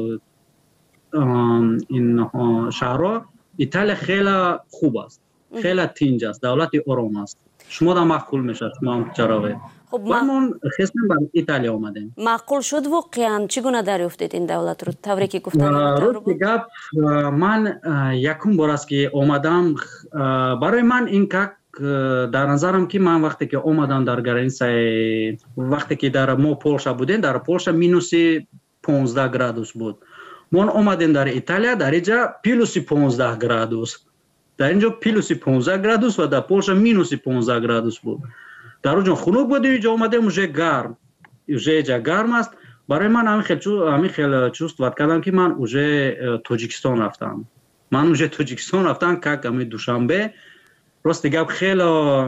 این شهرها ایتالیا خیلی خوب است، خیلی تنج است، دولت آرام است. شما دا معقول میشه شما چراغه. خب ما خصم بر ایتالیا اومدیم. معقول شد واقعا چگونه دریافتید این دولت رو؟ طوری که گفتن گپ من یکم بار است که اومدم برای من این که در نظرم که من وقتی که اومدم در گرانسای وقتی که در ما پولشا بودیم در پولشا مینوس 15 گرادوس بود. ما اومدیم در ایتالیا در اینجا پلوس 15 گرادوس. در اینجا پلوس 15 گرادوس و در پولشا مینوس 15 گرادوس بود. در اونجا خنک بود اینجا اومدیم اونجا گرم. اونجا گرم است. برای من همین خیلی چوست وقت کردم که من اونجا تاجیکستان رفتم. من اونجا تاجیکستان رفتم که همین دوشنبه راست گپ خیلی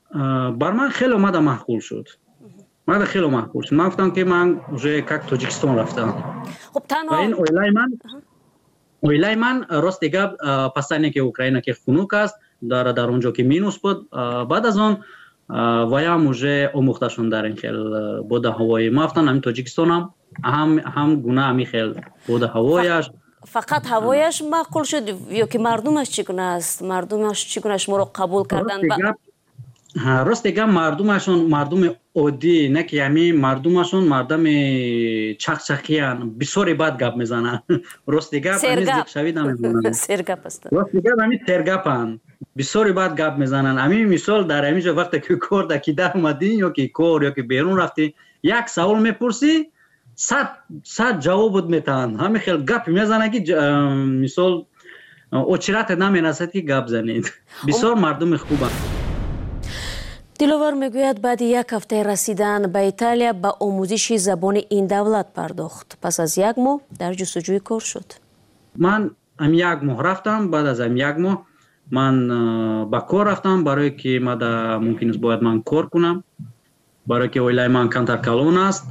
بر من خیلی اومده معقول شد. من خیلی معقول شد. من گفتم که من уже как توجیکستان رفتم. خب تنها این اویلای من راست دیگه پسانی که اوکراین که خنک است در اونجا که مینوس بود بعد از اون ویام уже آموخته شدن در این خیل بود هوایی. من گفتم همین توجیکستان هم گونه همی خیل بود هوایش. فقط هوایش معقول شد یا که مردمش چگونه است؟ مردمش چگونه شما رو قبول کردن؟ راست دیگه مردمشون مردم عادی نه که همین مردمشون مردم چخچخیان بسیاری بد گپ میزنن. راست دیگه همیز شویدم میزنن. سرگپ است. راست دیگه همین سرگپن. بسیاری بد گپ میزنن. همین مثال در همینجا وقتی که کار دکیده اومدین یا که کار یا که بیرون رفتی یک سوال میپرسی 100 جواب میتن. همین خیلی گپ میزنن که مثال اوچرات نمیرسد که گپ زنید. بسیار مردم خوبن. دلوار میگوید بعد یک هفته رسیدن به ایتالیا به آموزش زبان این دولت پرداخت. پس از یک ماه در جستجوی کار شد. من یک ماه رفتم. بعد از یک ماه من با کار رفتم برای که ممکن است باید من کار کنم برای که ویلای من کانتر کالون است.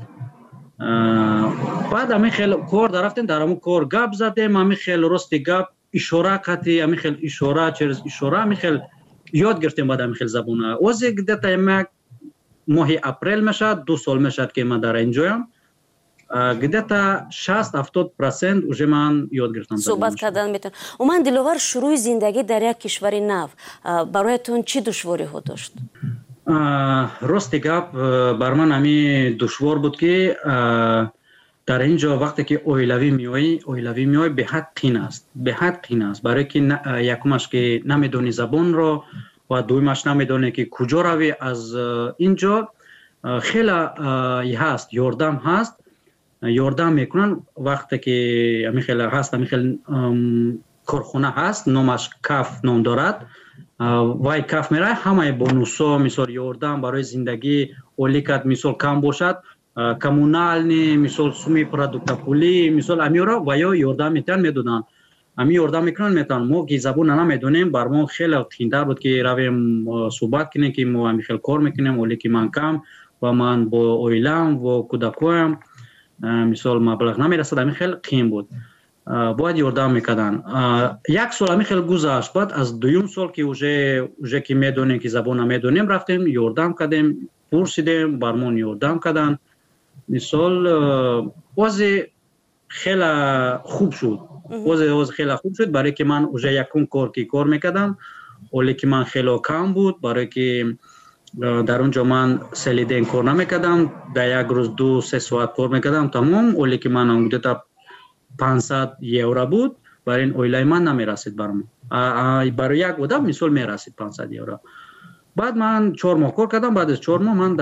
بعد همین خیلی کار رفتیم در همون کار گپ زدیم. همین خیلی راستی گپ اشاره کردیم. همین خیلی اشاره چرز اشاره همین خیلی یاد گرفتیم بعد همین خیلی زبونه. اوزی گدتا یک ماه اپریل میشد 2 سال میشد که من در اینجایم. گدتا 60-70% اوج من یاد گرفتم. صحبت کردن میتون. و من دلوار شروع زندگی در یک کشور نو برایتون چی دشواری ها داشت؟ راستی گپ بر من همی دشوار بود که در اینجا وقتی که اویلوی میای به حد قین است. برای که یکمش که نمیدونی زبان رو و دویمش نمیدونی که کجا روی از اینجا خیلی هست یاردم هست. یاردم میکنن وقتی که همی خیلی هست همی خیلی کارخونه هست نامش کاف نام دارد. وای کاف میره همه بونوسا مثال یاردم برای زندگی اولیکت مثال کم باشد کمونالنی مثال سومی پرودوکت پولی مثال امیورا و یا یاردم میتن میدونن. امی یاردم میکنن میتن. ما که زبون نمیدونیم بر ما خیلی تینتر بود که رویم صحبت کنیم که ما همی خیلی کار میکنیم ولی که من کم و من با اویلم و کودکویم مثال مبلغ نمیرسد. همی خیلی قیم بود. باید یاردم میکردن. یک سال همی خیلی گذشت. بعد از دویم سال که اوژه که میدونیم که زبون نمیدونیم رفتیم یاردم کردیم پرسیدیم برمون یاردم کردن. مثال وضع خیلی خوب شد. وضع خیلی خوب شد برای که من اوژه یکم کار میکردم ولی که من خیلی کم بود برای که در اونجا من سلیدین کار نمیکردم. در یک روز 2-3 ساعت کار میکردم تمام ولی که من اونجا تا 500 یورو بود برای این اویلای من نمیرسید برام. برای یک آدم مثال میرسید 500 یورو. بعد من 4 ماه کار کردم. بعد از 4 ماه من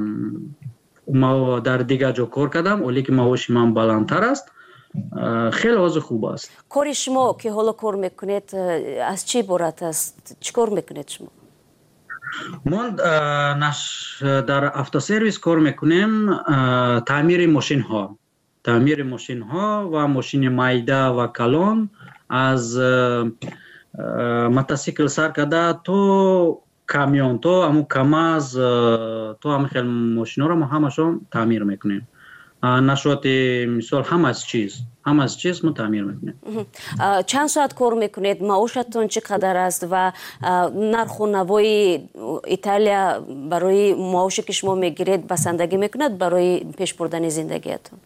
در دیگه جا کار کردم ولی که معاش من بلندتر است. خیلی وضع خوب است. کار شما که حالا کار میکنید از چی عبارت است؟ چی کار میکنید شما؟ ما در автосервис کار میکنیم. تعمیر ماشین ها و ماشین مایده و کلان از موتورسیکل سر کرده تو کامیون تو همون کاماز تو همه خیلی ماشین ها رو ما همشون تعمیر میکنیم. نشاط مثال همه از چیز ما تعمیر میکنیم. چند ساعت کار میکنید؟ معاشتون چقدر است و نرخ و نوای ایتالیا برای معاشی که شما میگیرید بسندگی میکند برای پیش بردن زندگیتون؟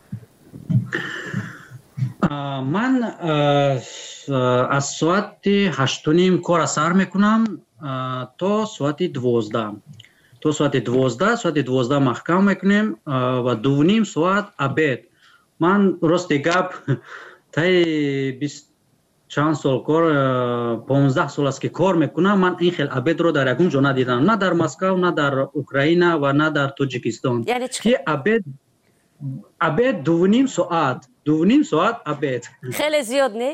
من از ساعت 8:30 کار سر میکنم تا ساعت 12. ساعت 12 محکم میکنیم و 2.5 ساعت ابد. من راست گپ تای 20 چند سال کار 15 سال است که کار میکنم. من این خیلی ابد رو در یکون جا ندیدم. نه در مسکو نه در اوکراین و نه در تاجیکستان. یعنی که ابد 2.5 ساعت ابد. خیلی زیاد نه؟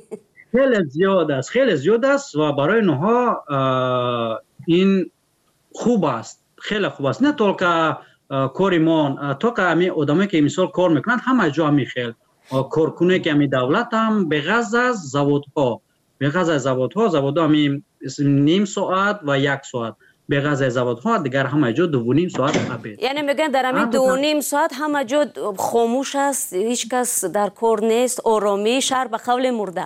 خیلی زیاد است و برای نها این خوب است. خیلی خوب است. نه تولکا کاری ما تو که همی آدمایی که مثال کار میکنند همه جا همی خیل کارکنه که همی دولت هم به غض از زوادها زوادها همی 0.5 ساعت و 1 ساعت به غذای زوادها دیگر همه جا 2.5 ساعت ابد. یعنی میگن در همین 2.5 ساعت همه جا خاموش است، هیچ کس در کار نیست، آرامی، شهر به قول مرده.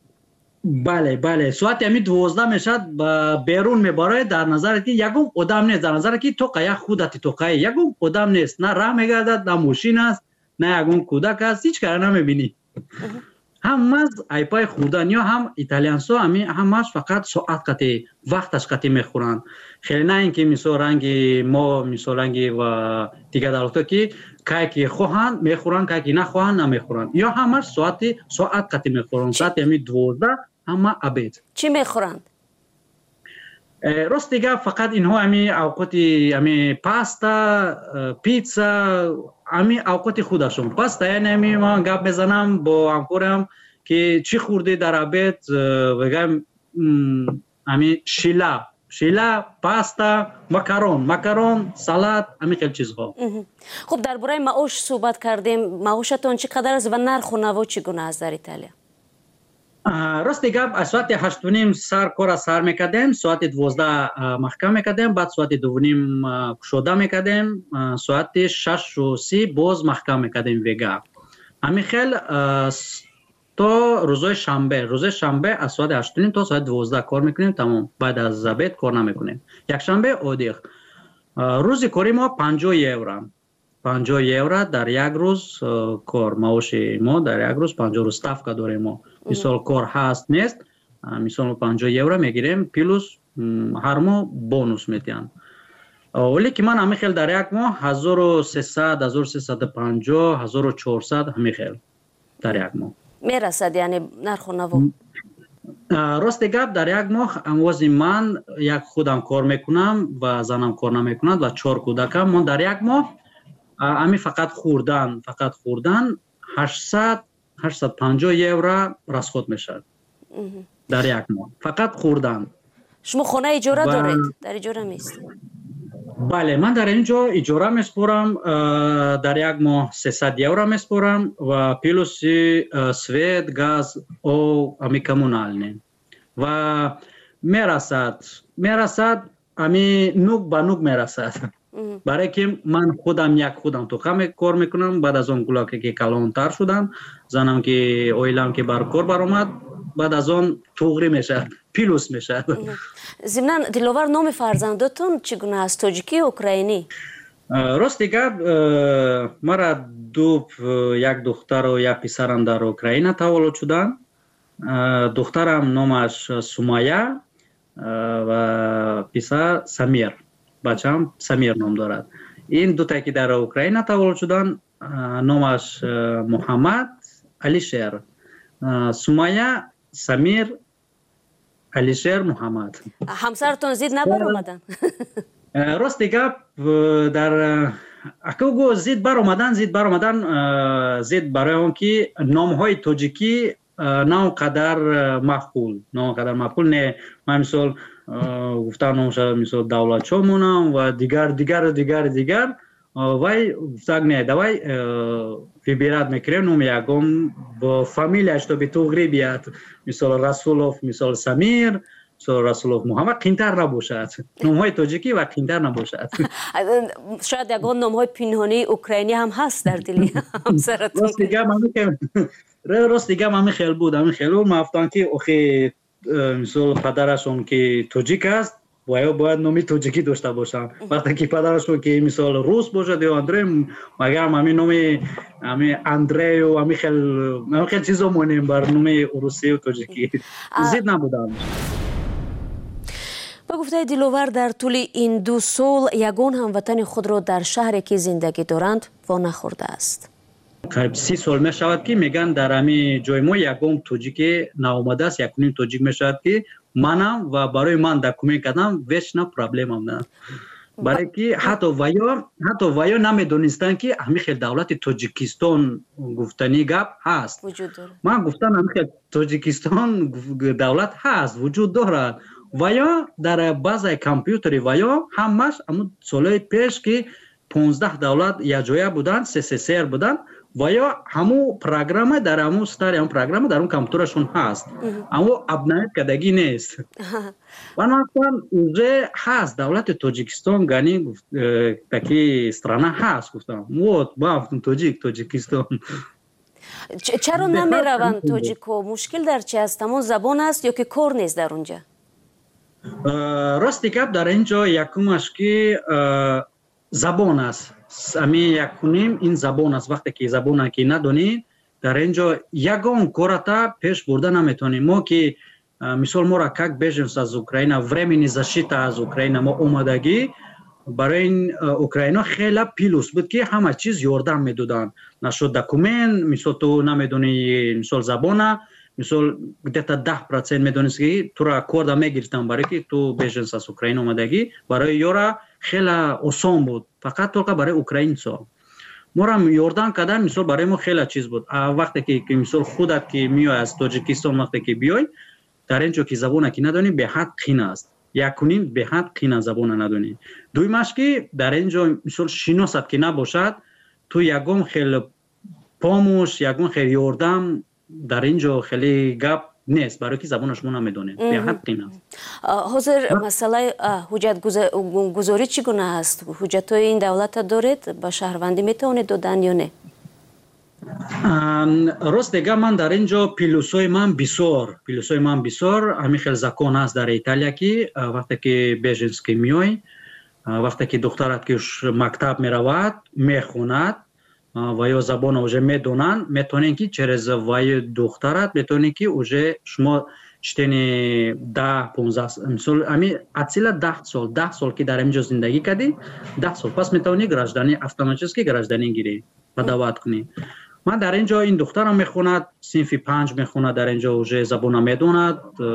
بله ساعت همین 12 میشد بیرون میبره، در نظر که یکم آدم نیست، در نظر که تو قیا خودت تو قیا یکم آدم نیست، نه راه میگردد، نه ماشین است، نه یکم کودک است، هیچ کار نمیبینی. هم از ایپای خوردن یا هم ایتالیانسو همش فقط ساعت قطعی وقتش قطعی میخورن. خیلی نه اینکه مثل رنگ ما مثل رنگ و دیگه دولتا که که خواهن میخورن که نخواهن نمیخورن، یا همش ساعت قطعی میخورن. ساعت همی 12 همه ابد. چی میخورند؟ راست دیگه فقط اینها همی اوقات همی پاستا، پیتزا، همی اوقات خودشون. پاستا یعنی همی من گپ بزنم با همکارم که چی خورده در ابد، بگم همی شیلا، پاستا، مکرون، سالاد، همی خیلی چیزها. خب درباره معاش صحبت کردیم. معاشتون چقدر است و نرخ و نوا چگونه است در ایتالیا؟ راست دیگه از ساعت 8:30 سر میکردیم، ساعت 12 محکم میکردیم، بعد ساعت 2:30 کشوده میکردیم، ساعت 6:30 باز محکم میکردیم ویگا. همین خیلی تا روز شنبه از ساعت 8:30 تا ساعت 12 کار میکنیم، تمام. بعد از ظهر کار نمیکنیم. یک شنبه عادی. روز کاری ما 50 یورو در یک روز کار. معاش ما در یک روز 50 روز ставка داریم ما. مثال کار هست نیست، مثال 50 یورو میگیریم پلوس هر ماه بونوس میدن. ولی که من همین خیلی در یک ماه 1300 1350 1400 همین خیلی در یک ماه میرسد. یعنی نرخ و نوا راست گپ در یک ماه امواز من یک خودم کار میکنم و زنم کار نمیکنند و 4 کودکم. من در یک ماه همین فقط خوردن 850 یورو رسخود میشد در یک ماه، فقط خوردن. شما خانه اجاره دارید؟ در اجاره میستید؟ بله، من در اینجا اجاره میسپرم، در یک ماه 300 یورو میسپرم و پلوس سویت، گاز او همی کمونالنی و میرسد همی نوک به نوک میرسد. برای که من خودم تو خم کار میکنم، بعد از اون گلاکه که کلانتر شدن، زنم که اویلم که بر کار برآمد، بعد از اون توغری میشه، پیلوس میشه. ضمناً دلاور نام فرزندتون چگونه است؟ تاجیکی یا اوکراینی؟ راست دیگه مرا یک دختر و یک پسرم در اوکراین تولد شدن. دخترم نامش سومایا و پسر سمیر، بچه‌م سمیر نام دارد. این دو تا که در اوکراین تولد شدن نامش محمد علیشیر. سومایا، سمیر، علیشیر، محمد. همسرتون زید نبر اومدن؟ راست دیگه در اکوگو زید بر اومدن زید برای اون که نام های تاجیکی نه قدر مقبول نه. من مثال گفتن نامش مثال دولت چومونم و دیگر وای گفتن نه دوای выбирать میکنیم نام یکم با فامیلیش تو به توغری بیاد، مثال رسولوف، مثال سمیر، مثال رسولوف محمد، قینتر نباشد. نام های تاجیکی و قینتر نباشد. شاید یگان نام های پنهانی اوکراینی هم هست در دل همسرتون. راست دیگه من خیلی بود مفتان که اخی مثال پدرشون که تاجیک است باید نامی تاجیکی داشته باشن. وقتی که پدرشون که مثال روس باشد یا اندری، مگر همین نامی اندری و همین خیلی چیزا مونیم بر نامی روسی و تاجیکی زید نبودن. با گفته دلاور در طول این 2 سال یگان هموطن خود را در شهری که زندگی دارند وا نخورده است. قریب 30 سال می شود که میگن در همین جای ما یکم تاجیک ناآمده است، یکونیم تاجیک می شود که منم و برای من دکومنت کردم ویشنا پرابلمم نه. برای که حتی ویا نمیدونستن که همین خیلی دولت تاجیکستان گفتنی گپ هست. من گفتم همین خیلی تاجیکستان دولت هست، وجود دارد. ویا در بازه کامپیوتری ویا همش همون سالهای پیش که 15 دولت یک جایه بودن، سر بودن و یا همون پروگرام در همون ستار همون پروگرام در اون کامپیوترشون هست اما ابنایت کدگی نیست و مثلا اونجا هست دولت تاجیکستان گانی تاکی استرانه هست گفتم با تاجیکستان چرا نمی روند تاجیکو؟ مشکل در چی است؟ همون زبان است یا که کار نیست در اونجا؟ راستی کپ در اینجا یکمش که زبان است امی یکونیم این زبان است وقتی که زبان که ندونید در اینجا یگان کارتا پیش برده نمیتونیم ما که مثال ما را کک بیژنس از اوکراین времени защита از اوکراین ما اومدگی برای این اوکراین خیلی پیلوس بود که همه چیز یاردم میدادن نشد دکومنت مثال تو نمیدونی مثال زبانه مثال где-то 10% میدونست که تو را کارد میگیرتن برای که تو بیژنس از اوکراین اومدگی برای یورا خیلی آسان بود فقط تو برای اوکراین سا ما را یاردن کردن مثال برای ما خیلی چیز بود وقتی که مثال خودت که میای از تاجیکستان وقتی که بیای در اینجا که زبان که ندونی به حد قین است یکونین به حد قین زبان ندونی دویمش که در اینجا مثال شناست که نباشد تو یگم خیلی پاموش یگم خیلی یاردم در اینجا خیلی گپ نیست برای که زبانش ما نمیدونه به حد قین است حاضر مسئله حجت گذاری چگونه است؟ حجت این دولت دارید با شهروندی میتونید دادن یا نه؟ راست دیگه من در اینجا پیلوسای من بسیار همین خیلی زکان هست در ایتالیا که وقتی که بیژنس که میای وقتی که دخترت که مکتب میرود میخوند و یا زبان اوجه میدونن میتونین که چرز وای دخترت میتونین که اوجه شما چتنی 10-15 مثال امی اصلا 10 سال که در اینجا زندگی کردی 10 سال پس میتونی گراجدانی автоматически گراجدانی گیری و دعوت کنی من در اینجا این دخترم میخوند صنف 5 میخوند در اینجا اوجه زبان میدوند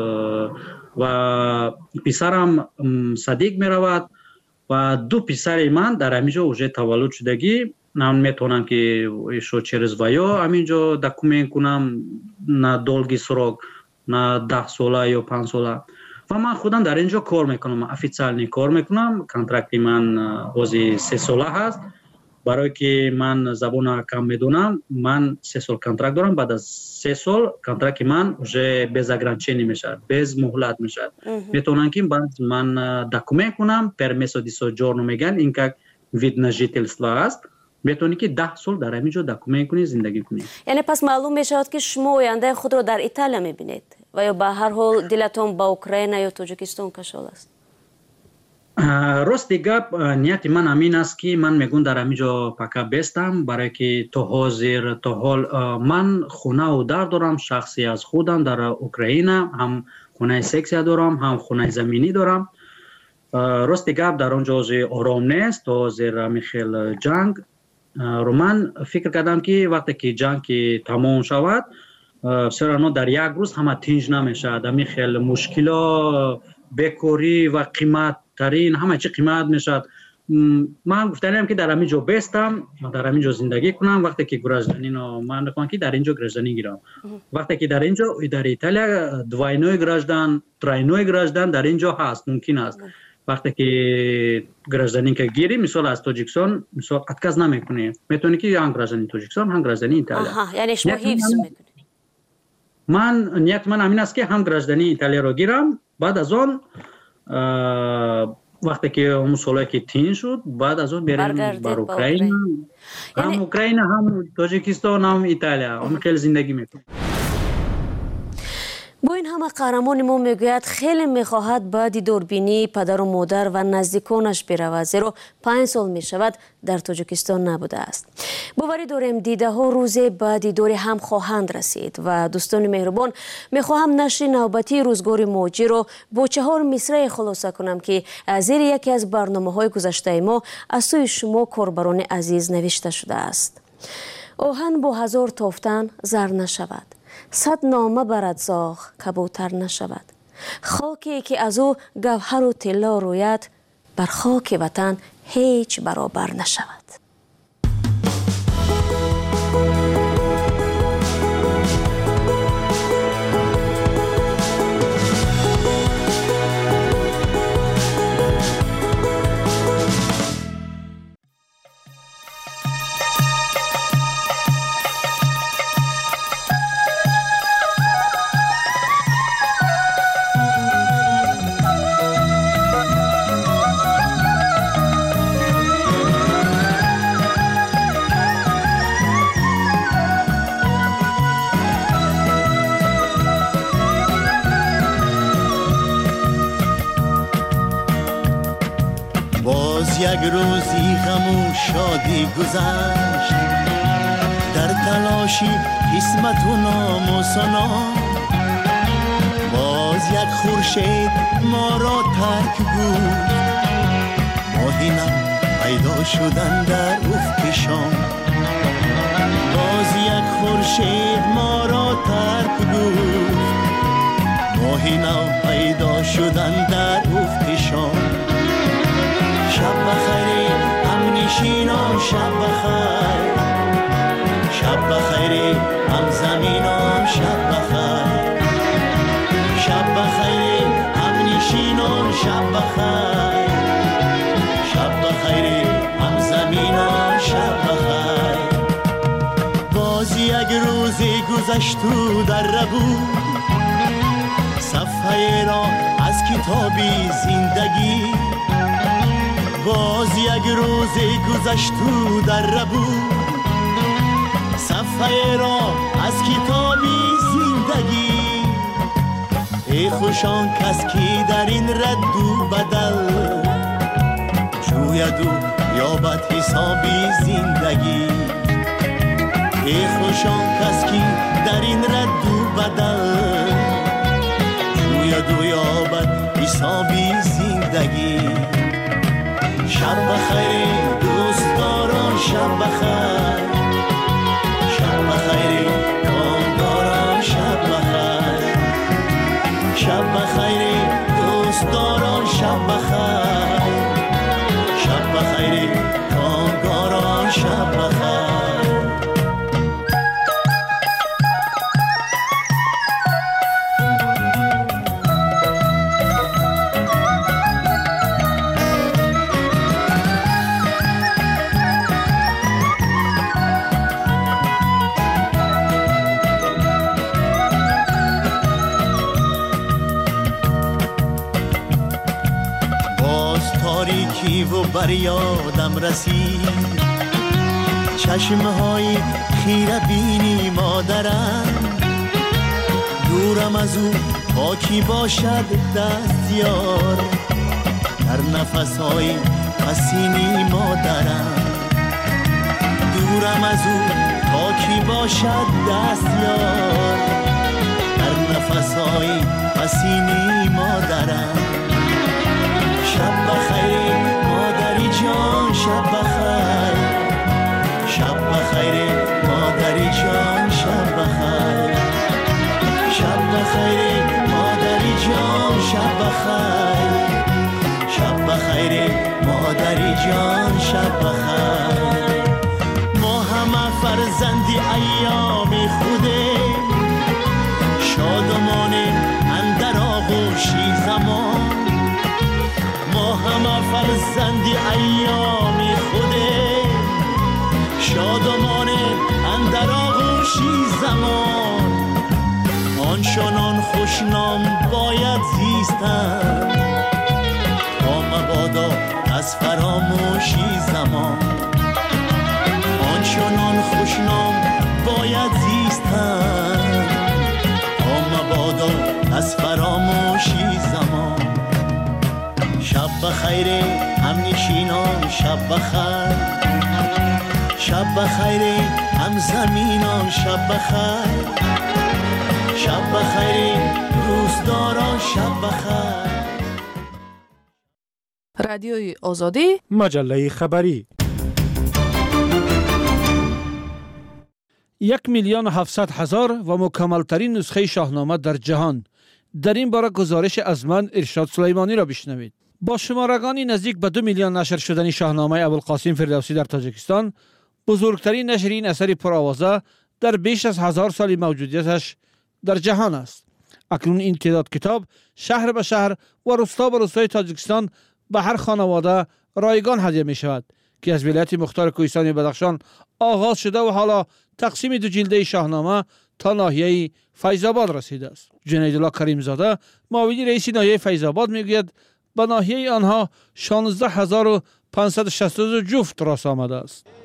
و پسرم صدیق میرود و دو پسر من در اینجا اوجه تولد شدگی من میتونم که شو چرز ویا همینجا دکومنت کنم نه دولگی سراغ نه 10 ساله یا 5 ساله و من خودم در اینجا کار میکنم افیциальний کار میکنم کنترکتی من اوزی 3 ساله هست برای که من زبان کم میدونم من 3 سال کنترکت دارم بعد از 3 سال کنترکت من уже без ограничений میشه без مهلت میشه میتونم که بعد من دکومنت کنم permesso di soggiorno میگن این که вид на жительство است میتونی که 10 سال در همینجا دکومنت کنی زندگی کنی یعنی پس معلوم میشود که شما آینده خود رو در ایتالیا میبینید و یا به هر حال دلتون با اوکراین یا تاجیکستان کشال است راست گپ نیت من همین است که من میگم در همینجا پکا بستم برای که تا حاضر تا حال من خونه و در دارم شخصی از خودم در اوکراین هم خونه سکسی دارم هم خونه زمینی دارم راست گپ در اونجا آرام نیست تا حاضر میخیل جنگ رو من فکر کردم که وقتی که جنگ که تمام شود سرانو در یک روز همه تنج نمیشه همی خیلی مشکل بکوری و قیمت ترین همه چی قیمت میشد من گفتم که در همینجا بستم در همینجا زندگی کنم وقتی که گراجدانی من میخوام که در اینجا گراجدانی گیرم وقتی که در اینجا در ایتالیا دوینوی گراجدان تراینوی گراجدان در اینجا هست ممکن است وقتی که گراجدانی که گیری مثلا از تاجیکستان مثلا اتکاز نمیکنی میتونی که هم گراجدانی تاجیکستان هم گراجدانی ایتالیا یعنی شما حفظ میکنی من نیت من همین است که هم گراجدانی ایتالیا رو گیرم بعد از اون وقتی که اون سالی که تین شد بعد از اون بریم بر اوکراین هم اوکراین هم تاجیکستان هم ایتالیا هم خیلی زندگی میکنیم با این همه قهرمان ما میگوید خیلی میخواهد بعد دوربینی پدر و مادر و نزدیکانش برود زیرا 5 سال میشود در تاجیکستان نبوده است. باوری داریم دیده ها روز بعدی دور هم خواهند رسید و دوستان مهربان میخواهم نشر نوبتی روزگار موجی رو با 4 مصرع خلاصه کنم که زیر یکی از برنامه های گذشته ما از سوی شما کاربران عزیز نوشته شده است. آهن با 1000 تافتن زر نشود، 100 نامه برد زاغ کبوتر نشود. خاکی که از او گوهر و طلا روید بر خاک وطن هیچ برابر نشود. باز یک روزی غم و شادی گذشت، در تلاشی قسمت و نام و سنا. باز یک خورشید ما را ترک بود، ماهی نم پیدا شدن در افق شام. باز یک خورشید ما را ترک بود، ماهی نم پیدا شدن در افق شام. شب بخیر همنشینان، شب بخیر، شب بخیر هم زمینان، شب بخیر، شب بخیر همنشینان، شب بخیر، شب بخیر هم زمینان، شب بخیر. باز یک روزی گذشت و در بود، صفحه را از کتابی زندگی. باز یک روزی گذشت و در بود، صفحه را از کتابی زندگی. ای خوشان کس کی در این رد و بدل، جوید و یابد حسابی زندگی. ای خوشان کس کی در این رد و بدل، جوید و یابد حسابی زندگی. شب بخیر دوستداران، شب بخیر، شب بخیر کامگاران، شب بخیر، شب بخیر دوستداران، شب بخیر، شب بخیر کامگاران، شب بخیر. و بر یادم رسید چشمهای خیره بینی مادرم. دورم از او پاکی باشد دستیار، در نفسهای حسینی مادرم. دورم از او پاکی باشد دستیار، در نفسهای حسینی مادرم. شب بخیر مادری جان، شب بخیر، شب بخیر مادری جان، شب بخیر، شب بخیر مادری جان، شب بخیر، شب بخیر مادری جان، شب بخیر. ما همه فرزندی ایام خوده، شادمانه اندر آغوشی زمان. ما همه فرزندی ایام خوده، شادمانه اندر آغوشی زمان. آنچنان خوشنام باید زیستن، تا مبادا از فراموشی زمان. آنچنان خوشنام باید زیستن، تا مبادا از فراموشی زمان. شب بخیر همنشینان، شب بخیر، شب بخیر هم زمینان، شب بخیر، شب بخیر دوستداران، شب بخیر. رادیوی آزادی، مجله خبری. 1,700,000 و مکملترین نسخه شاهنامه در جهان. در این باره گزارش از من ارشاد سلیمانی را بشنوید. با شمارگانی نزدیک به 2 میلیون نشر شدن شاهنامه ابوالقاسم فردوسی در تاجیکستان، بزرگترین نشر این اثر پرآوازه در بیش از 1000 سال موجودیتش در جهان است. اکنون این تعداد کتاب شهر به شهر و روستا به روستای تاجیکستان به هر خانواده رایگان هدیه می شود که از ولایت مختار کوهستان بدخشان آغاز شده و حالا تقسیم 2 جلده شاهنامه تا ناحیه فیض‌آباد رسیده است. جنیدالله کریمزاده معاون رئیس ناحیه فیض‌آباد میگوید به ناحیه آنها 16562 جفت راست آمده است.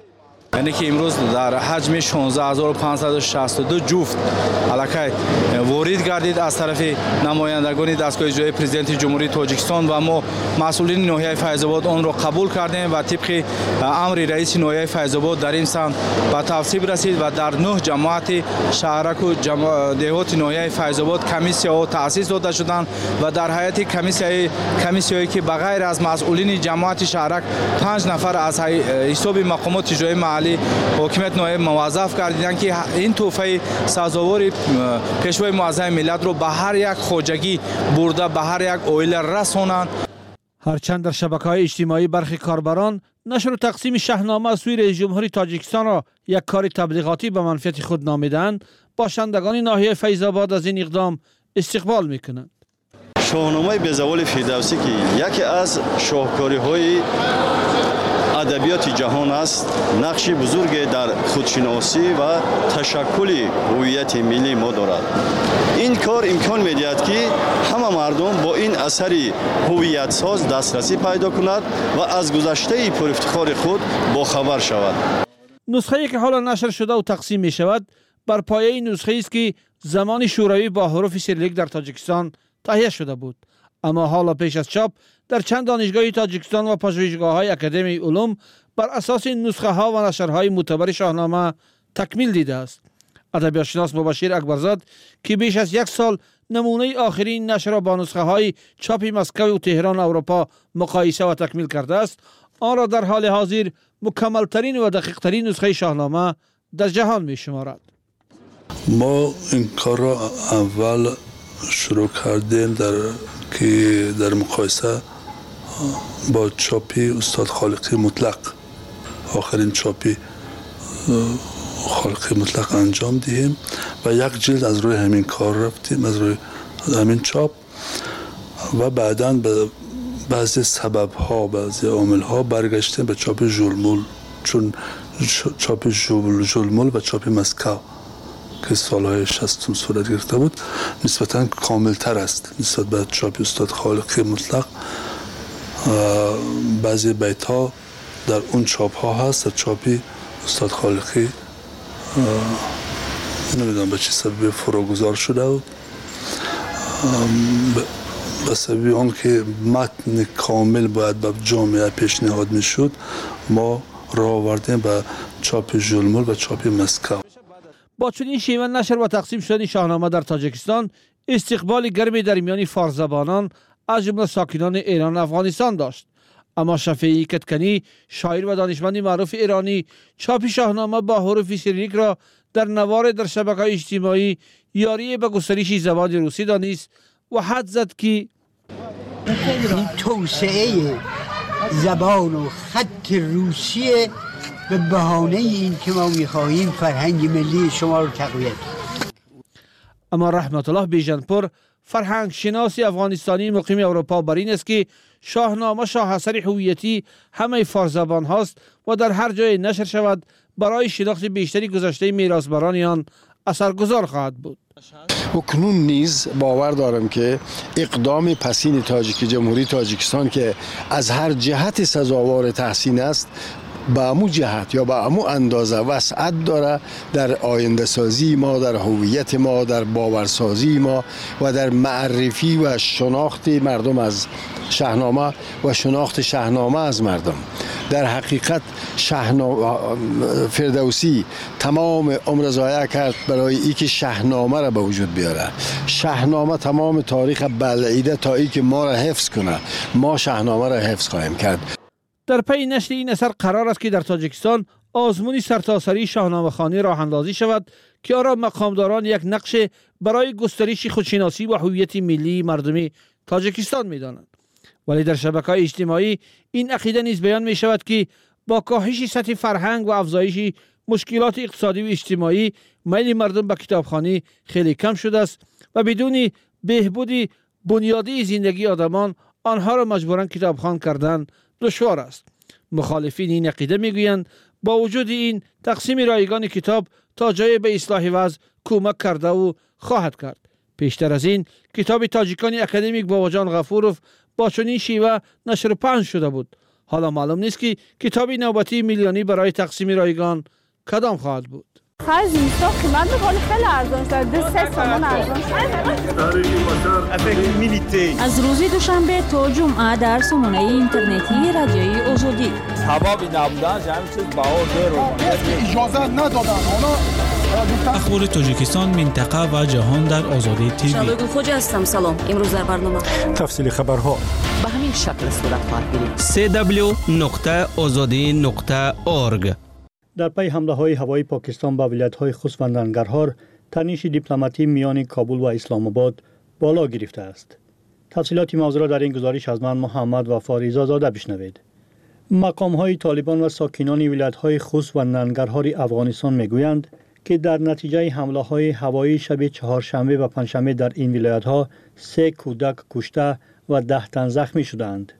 یعنی که امروز در حجم 16562 جفت علاقه وارد گردید از طرف نمایندگان دستگاه اجرایی پرزیدنت جمهوری تاجیکستان و ما مسئولین ناحیه فیض‌آباد آن را قبول کردیم و طبق امر رئیس ناحیه فیض‌آباد در این سمت به تصویب رسید و در 9 جماعت شهرک و دهات ناحیه فیض‌آباد کمیسی‌ها تأسیس داده شدند و در هیئت کمیسی‌هایی که بغیر از مسئولین جماعت شهرک 5 نفر از حساب مقامات اجرایی محلی حکومت نایب موظف کردند که این تحفه سزاوار پیشوای معظم ملت رو به هر یک خواجگی برده به هر یک عائله رسانند. هرچند در شبکه‌های اجتماعی برخی کاربران نشر و تقسیم شاهنامه از سوی رئیس جمهوری تاجیکستان را یک کار تبلیغاتی به منفعت خود نامیدند، باشندگان ناحیه فیض‌آباد از این اقدام استقبال می‌کنند. شاهنامه بی‌زوال فردوسی که یکی از شاهکاری‌های ادبیات جهان است، نقش بزرگی در خودشناسی و تشکل هویت ملی ما دارد. این کار امکان می‌دهد که همه مردم با این اثر هویت ساز دسترسی پیدا کند و از گذشته پرافتخار خود باخبر شود. نسخه‌ای که حالا نشر شده و تقسیم می شود بر پایه نسخه‌ای است که زمان شوروی با حروف سیریلیک در تاجیکستان تهیه شده بود، اما حالا پیش از چاپ در چند دانشگاه تاجیکستان و پژوهشگاه‌های اکادمی علوم بر اساس نسخه‌ها و نشرهای معتبر شاهنامه تکمیل دیده است. ادبیاتشناس مبشر اکبرزاد که بیش از 1 سال نمونه آخرین نشر را با نسخه‌های چاپ مسکو و تهران اروپا مقایسه و تکمیل کرده است، آن را در حال حاضر مکمل‌ترین و دقیق‌ترین نسخه شاهنامه در جهان می‌شمارد. ما این کار را اول شروع کردیم در مقایسه با چاپی استاد خالقی مطلق، آخرین چاپی خالقی مطلق انجام دهیم و 1 جلد از روی همین کار رفتیم، از روی همین چاپ و بعداً به بعضی سبب‌ها بعضی عامل‌ها برگشتیم به چاپ ژولمول، چون چاپ ژولمول و چاپ مسکو که سالهای 60 صورت گرفته بود نسبتاً کاملتر است نسبت به چاپ استاد خالقی مطلق. بعضی بیت‌ها در اون چاپ‌ها هست، در چاپی استاد خالقی نمیدونم به چه سبب فروگذار شده بود، به سبب آن که متن کامل باید به جامعه پیشنهاد میشد ما راه آوردیم به چاپ ژولمول و چاپ مسکو. با چنین شیوه نشر و تقسیم شدن شاهنامه در تاجیکستان استقبال گرمی در میان فارس‌زبانان از جمله ساکنان ایران و افغانستان داشت، اما شفیعی کتکنی شاعر و دانشمند معروف ایرانی چاپ شاهنامه با حروف سیریلیک را در نوار در شبکه‌های اجتماعی یاری به گسترش زبان روسی دانست و حد زد که این توسعه زبان و خط روسیه به بهانه این که ما می‌خواهیم فرهنگ ملی شما رو تقویت. اما رحمت الله بیژنپور فرهنگ شناسی افغانستانی مقیم اروپا بر این است که شاهنامه شاهاثر هویتی همه فارس‌زبان هاست و در هر جای نشر شود برای شناخت بیشتری گذشته میراثبران آن اثرگذار خواهد بود. اکنون نیز باور دارم که اقدام پسین جمهوری تاجیکستان که از هر جهت سزاوار تحسین است به امو جهت یا به امو اندازه وسعت داره در آینده سازی ما، در هویت ما، در باورسازی ما و در معرفی و شناخت مردم از شاهنامه و شناخت شاهنامه از مردم. در حقیقت فردوسی تمام عمر ضایع کرد برای ای که شاهنامه را به وجود بیاره. شاهنامه تمام تاریخ بلعیده تا ای که ما را حفظ کنه، ما شاهنامه را حفظ خواهیم کرد. در پی نشر این اثر قرار است که در تاجیکستان آزمونی سرتاسری شاهنامه خوانی راه اندازی شود که آن را مقامداران یک نقش برای گسترش خودشناسی و هویت ملی مردمی تاجیکستان می‌دانند. ولی در شبکه‌های اجتماعی این عقیده نیز بیان می شود که با کاهش سطح فرهنگ و افزایش مشکلات اقتصادی و اجتماعی میل مردم به کتابخوانی خیلی کم شده است و بدون بهبود بنیادی زندگی آدمان آنها را مجبورن کتابخوان کردن دشوار است. مخالفین این عقیده میگویند با وجود این تقسیم رایگان کتاب تا جای به اصلاح وضع کمک کرده و خواهد کرد. پیشتر از این کتاب تاجیکان اکادمیک باباجان غفورов با چنین شیوه نشر و پخش شده بود. حالا معلوم نیست که کتاب نوبتی میلیونی برای تقسیم رایگان کدام خواهد بود. خرج نیستا قیمت میکنه خیلی ارزان شده 3 سامان ارزان شده. از روز دوشنبه تا جمعه در سامانه اینترنتی رادیوی آزادی. حبابی نبودن همین چیز بهار اجازه ندادن. اخبار تاجیکستان، منطقه و جهان در آزادی تیوی. شبگون خوجا هستم. سلام. امروز در برنامه تفصیل خبرها به همین شکل صورت خواهد گرفت. www.azadi.org. در پی حمله‌های هوایی پاکستان به ولایت‌های خوست و ننگرهار، تنش دیپلماتی میان کابل و اسلام آباد بالا گرفته است. تفصیلات موضوع را در این گزارش از من محمد و فاریزا زاده بشنوید. مقام‌های طالبان و ساکنان ولایت‌های خوست و ننگرهار افغانستان می‌گویند که در نتیجه حمله‌های هوایی شب چهارشنبه و پنجشنبه در این ولایت‌ها 3 کودک کشته و 10 تن زخمی شدند.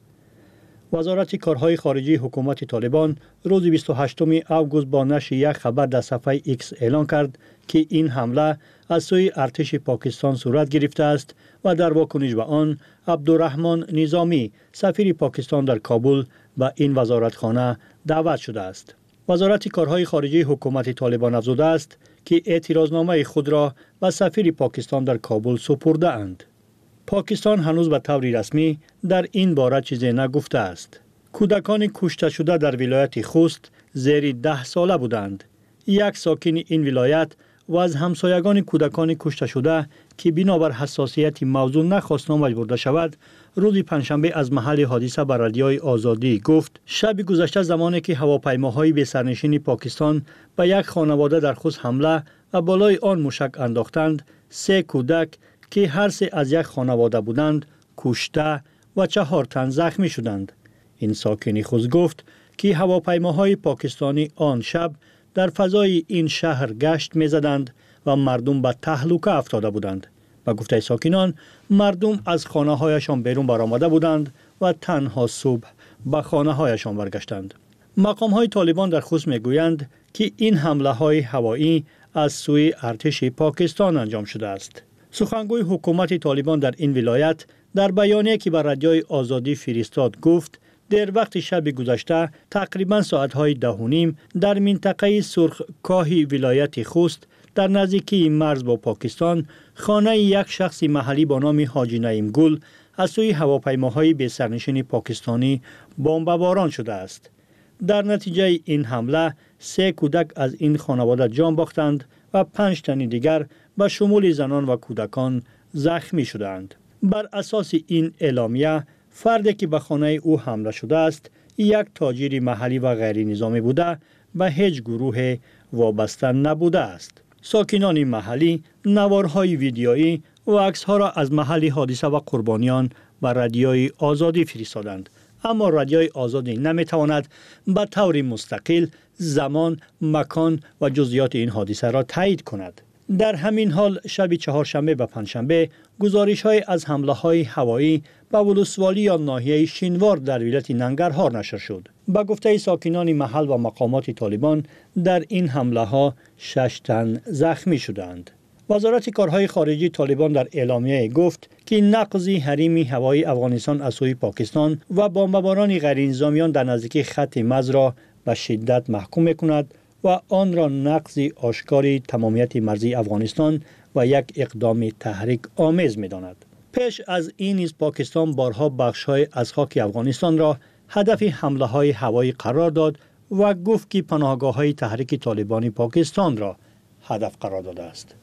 وزارت کارهای خارجی حکومت طالبان روز 28 آگوست با نشر یک خبر در صفحه ایکس اعلام کرد که این حمله از سوی ارتش پاکستان صورت گرفته است و در واکنش به آن عبدالرحمن نظامی سفیر پاکستان در کابل به این وزارتخانه دعوت شده است. وزارت کارهای خارجی حکومت طالبان افزوده است که اعتراضنامه خود را به سفیر پاکستان در کابل سپرده اند. پاکستان هنوز به طور رسمی در این باره چیزی نگفته است. کودکان کشته شده در ولایت خوست زیر 10 ساله بودند. یک ساکن این ولایت و از همسایگان کودکان کشته شده که بنابر حساسیت موضوع نخواست نام برده شود، روز پنجشنبه از محل حادثه به رادیوی آزادی گفت شب گذشته زمانی که هواپیماهای به سرنشین پاکستان به یک خانواده در خوست حمله و بالای آن موشک انداختند، 3 کودک که هر 3 از یک خانواده بودند کشته و 4 تن زخمی شدند. این ساکن خوست گفت که هواپیماهای پاکستانی آن شب در فضای این شهر گشت می‌زدند و مردم به تهلکه افتاده بودند. با گفته ساکنان، مردم از خانه‌هایشان بیرون برآمده بودند و تنها صبح به خانه‌هایشان برگشتند. مقام‌های طالبان در خوست می‌گویند که این حمله‌های هوایی از سوی ارتش پاکستان انجام شده است. سخنگوی حکومت طالبان در این ولایت در بیانیه‌ای که به رادیوی آزادی فرستاد گفت در وقت شب گذشته تقریباً ساعت‌های 10:30 در منطقه سرخکاهی ولایت خوست در نزدیکی مرز با پاکستان خانه یک شخص محلی با نام حاجی نعیم گل از سوی هواپیماهای به سرنشین پاکستانی بمباران شده است. در نتیجه این حمله 3 کودک از این خانواده جان باختند و 5 تن دیگر به شمول زنان و کودکان زخمی شدند. بر اساس این اعلامیه فردی که به خانه او حمله شده است یک تاجر محلی و غیر نظامی بوده به هیچ گروه وابسته نبوده است. ساکنان محلی نوارهای ویدیویی و عکس‌ها را از محل حادثه و قربانیان به رادیوی آزادی فرستادند، اما رادیوی آزادی نمیتواند به طور مستقل زمان، مکان و جزئیات این حادثه را تایید کند. در همین حال شب چهارشنبه و پنجشنبه گزارش‌های از حمله‌های هوایی به ولسوالی یا ناحیه شینوار در ولایت ننگرهار نشر شد. با گفته ساکنان محل و مقامات طالبان در این حمله‌ها 6 تن زخمی شدند. وزارت کارهای خارجی طالبان در اعلامیه گفت که نقض حریم هوایی افغانستان از سوی پاکستان و بمباران غیر نظامیان در نزدیکی خط مرز را به شدت محکوم می‌کند و آن را نقض آشکار تمامیت مرزی افغانستان و یک اقدام تحریک آمیز می‌داند. پیش از این نیز پاکستان بارها بخش‌های از خاک افغانستان را هدف حمله‌های هوایی قرار داد و گفت که پناهگاه‌های تحریک طالبان پاکستان را هدف قرار داده است.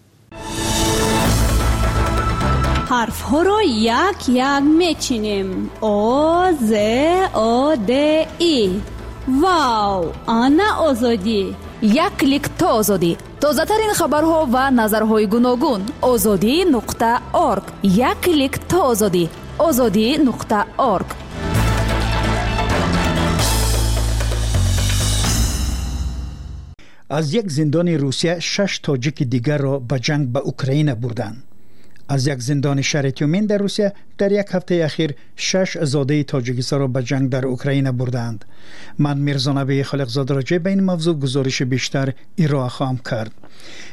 حرف ها را یک یک میچینیم. آ ز آ د ای. واو، آنا آزادی. یک کلیک تا آزادی. تازه ترین خبرها و نظرهای گوناگون. azadi.org. یک کلیک تا آزادی. azadi.org. از یک زندان روسیه 6 تاجیک دیگر را به جنگ به اوکراین بردند. از یک زندان شهر تیومین در روسیه در یک هفته اخیر 6 زاده تاجیکستان را به جنگ در اوکراین بردند. من میرزا نبی خالقزاده راجع به این موضوع گزارش بیشتر ارائه خواهم کرد.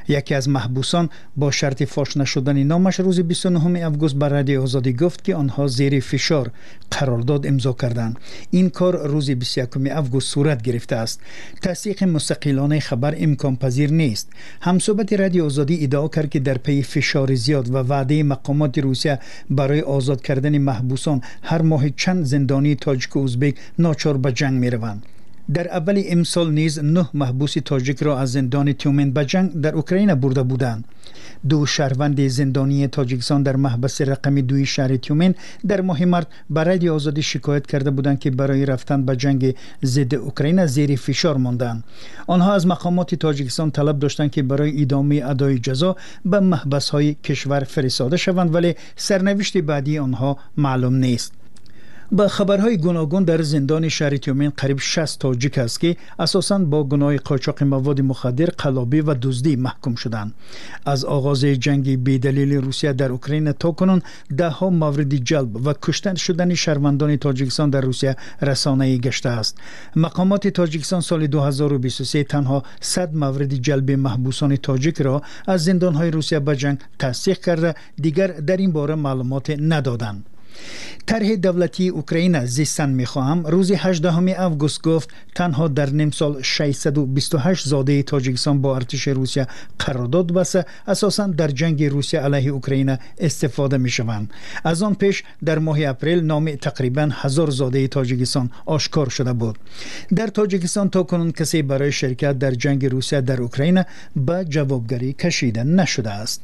یکی از محبوسان با شرط فاش نشدن نامش روز 29 اوگوست بر رادیو آزادی گفت که آنها زیر فشار قرارداد امضا کردند. این کار روز 21 اوگوست صورت گرفته است. تصدیق مستقلانه خبر امکان پذیر نیست. همصحبت رادیو آزادی ادعا کرد که در پی فشار زیاد و وعده مقامات روسیه برای آزاد کردن محبوسان هر ماه چند زندانی تاجیک و ازبک ناچار به جنگ می روند. در اول امسال نیز 9 محبوس تاجیک را از زندان تیومن به جنگ در اوکراین برده بودند. 2 شهروند زندانی تاجیکستان در محبس رقم 2 شهر تیومن در ماه مارس برای آزادی شکایت کرده بودند که برای رفتن به جنگ ضد اوکراین زیر فشار ماندند. آنها از مقامات تاجیکستان طلب داشتند که برای ادامه ادای جزا به محبس های کشور فرستاده شوند، ولی سرنوشت بعدی آنها معلوم نیست. با خبرهای گوناگون در زندان شهر تیومن قریب 60 تاجیک است که اساساً با گناه قاچاق مواد مخدر، قلابی و دزدی محکوم شدند. از آغاز جنگ بی‌دلیل روسیه در اوکراین تا کنون 10 مورد جلب و کشته شدن شهروندان تاجیکستان در روسیه رسانه‌ای گشته است. مقامات تاجیکستان سال 2023 تنها 100 مورد جلب محبوسان تاجیک را از زندان‌های روسیه به جنگ تصدیق کرده، دیگر در این باره معلومات ندادند. طرح دولتی اوکراین زیستن میخواهم روز 18 اوگوست گفت تنها در نیم سال 628 زاده تاجیکستان با ارتش روسیه قرارداد بسته، اساساً در جنگ روسیه علیه اوکراین استفاده میشوند. از آن پیش در ماه اپریل نام تقریباً 1000 زاده تاجیکستان آشکار شده بود. در تاجیکستان تا کنون کسی برای شرکت در جنگ روسیه در اوکراین به جوابگری کشیده نشده است.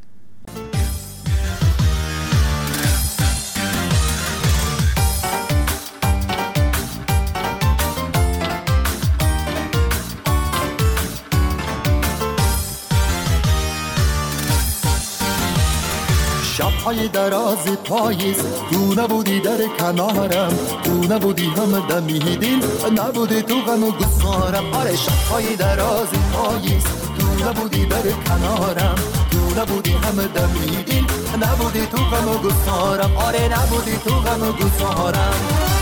شب‌های دراز پاییز تو نبودی در کنارم، تو نبودی هم دمی دل نبودی تو غم و گسارم. آره شب‌های دراز پاییز تو نبودی در کنارم، تو نبودی هم دمی دل نبودی تو غم و گسارم. آره نبودی تو غم و گسارم.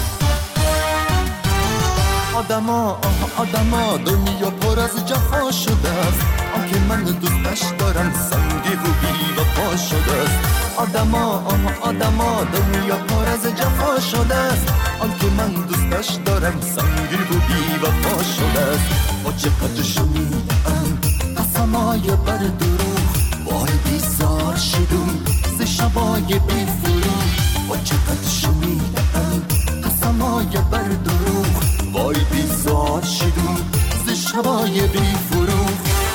آدما دنیا پر از جفا شده است، آنکه من دوستش دارم سنگی و بی وفا شده است. آدما دنیا پر از جفا شده است، آنکه من دوستش دارم سنگی و بی وفا شده است. با چقدر شنیدم قسمای بر دروغ، وای بیزار شدم ز شبای بی فروغ. با چقدر شنیدم قسمای بر دروغ، وای بیزار شدم ز شبای بی فروغ.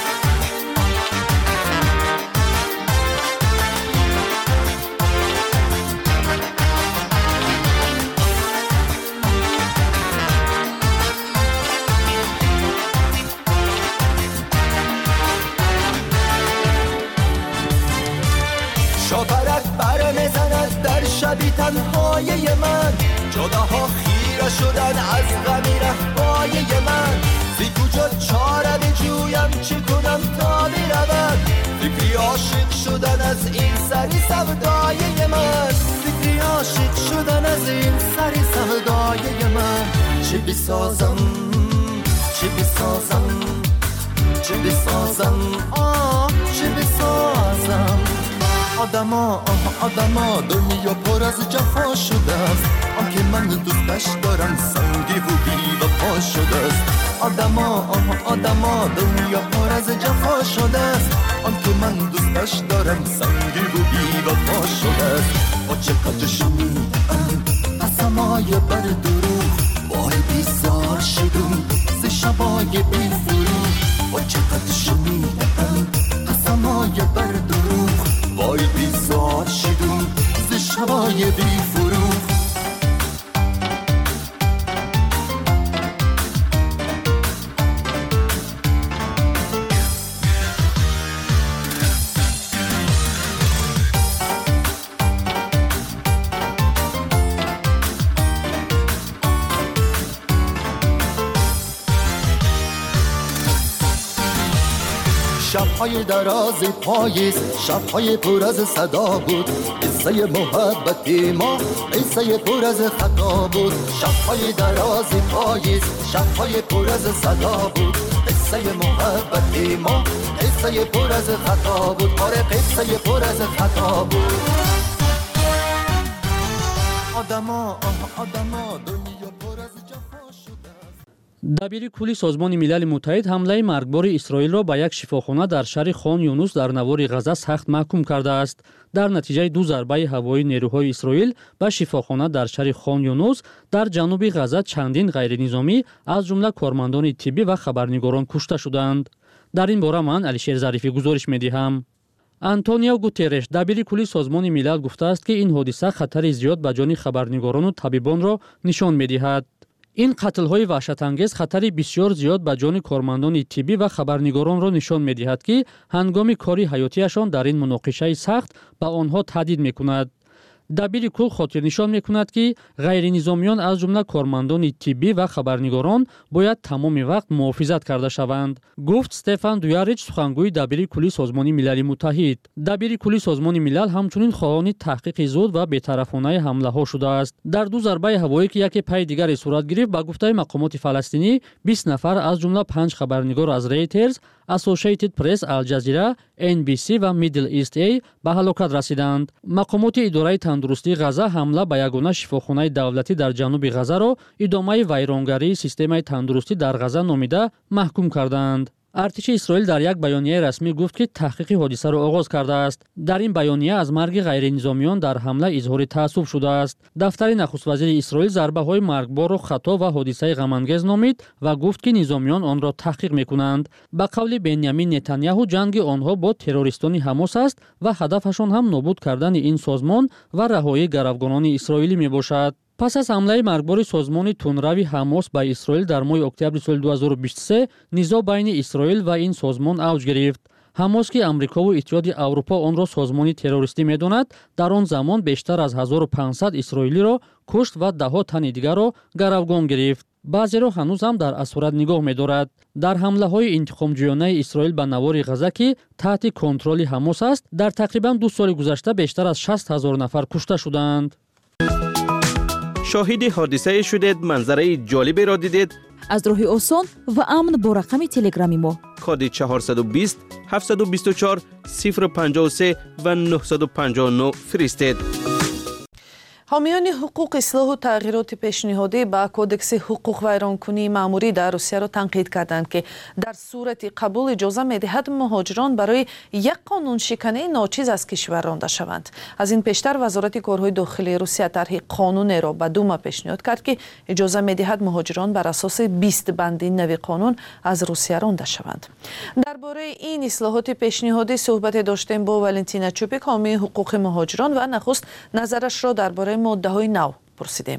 شاپرک بر میزند در شبی تنهای من، جداها خیره شدن از غمی رفای من. زی کجا چاره بجویم چه کنم تا برود، فکری عاشق شدن از این سری سودای من. فکری عاشق شدن از این سری سودای من. چه بسازم چه بسازم چه بسازم چه بسازم. آدما دنیا پر از جفا شده است، آنکه من دوستش دارم سنگی و بی وفا شده است. آدما دنیا پر از جفا شده است، آنکه من دوستش دارم سنگی و بی وفا شده است. با چقدر شنیدم قسمای بر دروغ، وای بیزار شدم ز شبای بی فروغ. با چقدر شنیدم قسمای بر دروغ، وای بیزار شدم ز شبای بی فروغ. شب‌های دراز پاییز، شب‌های پر از صدا بود. قصه محبت ما قصه پر از خطا بود شب‌های دراز پاییز شب‌های پر از صدا بود قصه محبت ما قصه پر از خطا بود آره قصه پر از خطا بود آدما دنیا پر از جفا شده. дабири кулли созмони милали муттаҳид ҳамлаи маргбори исроилро ба як шифохона дар шаҳри хон юнус дар навори ғаза сахт маҳкум кардааст. дар натиҷаи ду зарбаи ҳавои нерӯҳои исроил ба шифохона дар шаҳри хон юнус дар ҷануби ғаза чандин ғайринизомӣ аз ҷумла кормандони тиббӣ ва хабарнигорон кушта шуданд. дар ин бора ман алишер зарифӣ гузориш медиҳам. антонио гутерреш дабири кулли созмони милал гуфтааст ки ин ҳодиса хатари зиёд ба ҷони хабарнигорону табибонро нишон медиҳад. ин қатлҳои ваҳшатангез хатари бисёр зиёд ба ҷони кормандони тиббӣ ва хабарнигоронро нишон медиҳад ки ҳангоми кори ҳаётияшон дар ин муноқишаи сахт ба онҳо таҳдид мекунад. дабири кул хотирнишон мекунад ки ғайринизомиён аз ҷумла кормандони тиббӣ ва хабарнигорон бояд тамоми вақт муҳофизат карда шаванд, гуфт Стефан Дуярич, сухангӯи дабири кулли созмони милали муттаҳид. дабири кулли созмони милал ҳамчунин хоҳони таҳқиқи зуд ва бетарафонаи ҳамлаҳо шудааст. дар ду зарбаи ҳавоӣ ки яке пайи дигаре сурат гирифт, ба гуфтаи мақомоти фаластинӣ 20 нафар аз ҷумла 5 хабарнигор аз Reuters, Associated Press, Al Jazeera, NBC ва Middle East A ба ҳалокат расиданд. мақомоти идораи тандурустии ғаза ҳамла ба ягона шифохонаи давлатӣ дар ҷануби ғазаро идомаи вайронгарии системаи тандурустӣ дар ғаза номида маҳкум карданд. артиши исроил дар як баёнияи расмӣ гуфт ки таҳқиқи ҳодисаро оғоз кардааст. дар ин баёния аз марги ғайринизомиён дар ҳамла изҳори таассуф шудааст. дафтари нахуствазири исроил зарбаҳои маргборро хато ва ҳодисаи ғамангез номид ва гуфт ки низомиён онро таҳқиқ мекунанд. ба қавли Бенямин Нетаньяҳу ҷанги онҳо бо террористони ҳамос аст ва ҳадафашон ҳам нобуд кардани ин созмон ва раҳоии гаравгонони исроилӣ мебошад. пас аз ҳамлаи маргбори созмони тунрави ҳамос ба исроил дар моҳи октябри соли 2023 низоъ байни исроил ва ин созмон авҷ гирифт. ҳамос ки амрикову иттиҳоди аврупо онро созмони террористӣ медонад, дар он замон бештар аз 1500 исроилиро кушт ва даҳо тани дигарро гаравгон гирифт. баъзеро ҳанӯз ҳам дар асорат нигоҳ медорад. дар ҳамлаҳои интиқомҷӯёнаи исроил ба навори ғаза ки таҳти контроли ҳамос аст, дар тақрибан 2 соли гузашта бештар аз 60 000 нафар кушта шуданд. شاهد حادثه شدید، منظره جالبی را دیدید. از راه آسان و امن با رقم تلگرامی ما کد 420 724 053 و 959 فرستید. حامیان حقوق اصلاح و تغییرات پیشنهادی با کودکس حقوق ویرانکنی مأموری در روسیه را تنقید کردند که در صورت قبول اجازه می‌دهد مهاجران برای یک قانون شکنی ناچیز از کشور رانده شوند. از این پیشتر وزارت کارهای داخلی روسیه طرح قانون را به دوما پیشنهاد کرد که اجازه می‌دهد مهاجران بر اساس 20 بند نوی قانون از روسیه رانده شوند. درباره این اصلاحات پیشنهادی صحبت داشتیم با ولنتینا چوپیک، حامی حقوق مهاجران، و نخست نظرش را درباره моддаҳои нав пурсидем.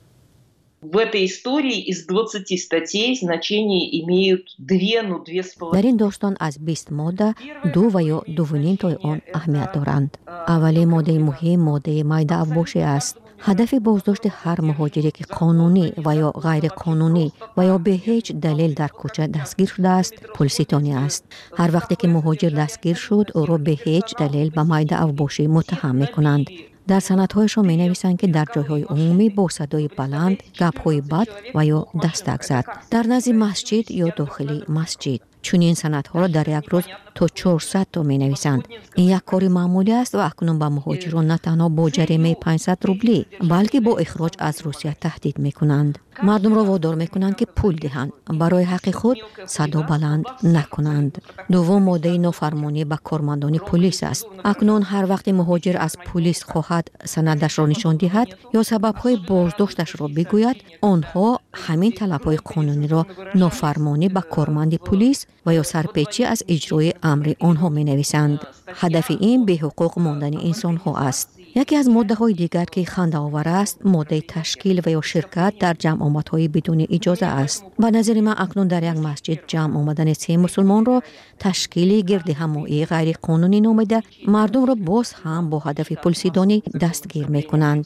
В этой истории из 20 статей значение имеют две с половиной. дар ин достон аз 20 модда 2 ва ё 2.5 тои он аҳамият доранд. аввалин моддаи муҳим моддаи майда авбошӣ аст. ҳадафи боздошти ҳар муҳоҷире ки қонунӣ ва ё ғайриқонунӣ ва ё бе ҳеҷ далел дар кӯча дастгир шудааст пулситонӣ аст. ҳар вақте ки муҳоҷир дастгир шуд, ӯро бе ҳеҷ далел ба майда авбошӣ муттаҳам мекунанд. дар санадҳояшон менависанд ки дар ҷойҳои умумӣ бо садои баланд гапҳои бад ва ё дастак зад, дар назди масҷид ё дохили масҷид. чунин санадҳоро дар як рӯз то 400 то менависанд. ин як кори маъмулӣ аст ва акнун ба муҳоҷирон на танҳо бо ҷаримаи 500 рублӣ, балки бо ихроҷ аз Русия таҳдид мекунанд. мардумро водор мекунанд ки пул диҳанд, барои ҳаққи худ садо баланд накунанд. дуввум моддаи нофармонӣ ба кормандони пулис аст. акнун ҳар вақте муҳоҷир аз пулис хоҳад санадашро нишон диҳад ё сабабҳои боздошташро бигӯяд, онҳо ҳамин талабҳои қонуниро нофармонӣ ба корманди пулис ва ё сарпечӣ аз иҷрои амри онҳо менависанд. ҳадафи ин беҳуқуқ мондани инсонҳо аст. яке аз моддаҳои дигар ки хандаовар аст, моддаи ташкил ва ё ширкат дар ҷамъомадҳои бидуни иҷоза аст. ба назари ман акнун дар як масҷид ҷамъ омадани 3 мусулмонро ташкили гирдиҳамоии ғайриқонунӣ номида мардумро боз ҳам бо ҳадафи пулсидонӣ дастгир мекунанд.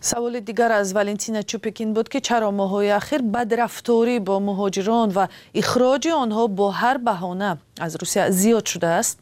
سوال دیگر از والنتینا چوپکین بود که چرا ماه‌های اخیر بدرفتاری با مهاجران و اخراج آنها با هر بهانه از روسیه زیاد شده است؟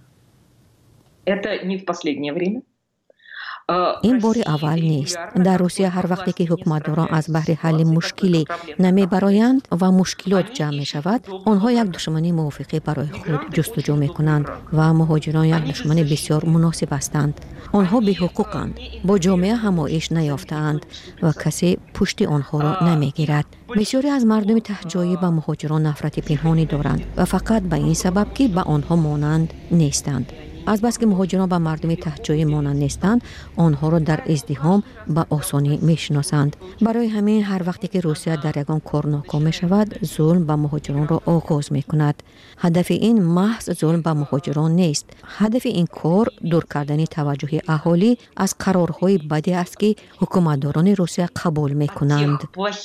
این بار اول نیست. در روسیه هر وقتی که حکومتداران از بهر حل مشکلی نمی برایند و مشکلات جمع می شود، آنها یک دشمنی موافقه برای خود جستجو می کنند و مهاجران یک دشمن بسیار مناسب هستند. آنها بی حقوقند، با جامعه همایش نیافتند و کسی پشت آنها را نمی گیرد. بسیاری از مردم تهجایی به مهاجران نفرت پنهانی دارند و فقط به این سبب که به آنها مانند نیستند. از بس که مهاجران به مردم تهجایی مانند نیستند، آنها را در ازدحام به آسانی میشناسند. برای همین هر وقتی که روسیه در یگان کار ناکام می شود، ظلم به مهاجران را آغاز می کند. هدف این محض ظلم به مهاجران نیست. هدف این کار دور کردن توجه اهالی از قرارهای بدی است که حکومتداران روسیه قبول می کنند.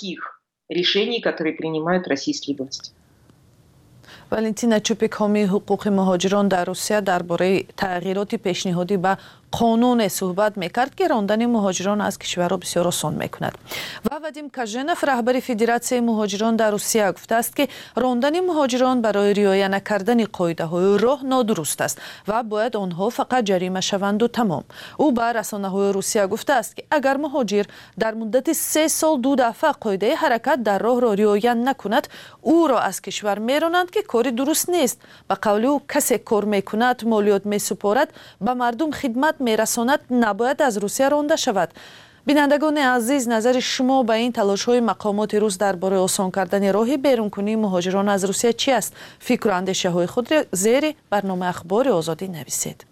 والنتینا چوپک، حامی حقوق مهاجران در روسیه، درباره تغییرات پیشنهادی به قانون صحبت میکرد که راندن مهاجران از کشور را بسیار آسان میکند. و وادیم کاژنف، رهبر فدراسیون مهاجران در روسیه، گفته است که راندن مهاجران برای رعایت نکردن قاعده های راه نادرست است و باید آنها فقط جریمه شوند و تمام. او به رسانه های روسیه گفته است که اگر مهاجر در مدت 3 سال 2 دفعه قاعده حرکت در راه را رعایت نکند، او را از کشور میرانند که کاری درست نیست. به قول او کسی کار میکند، مالیات میسپارد، به مردم خدمت میرساند، نباید از روسیه رانده شود. بینندگان عزیز، نظر شما به این تلاش های مقامات روس درباره آسان کردن راه بیرون کنی مهاجران از روسیه چی است؟ فکر و اندیشه های خود را زیر برنامه اخبار آزادی نویسید.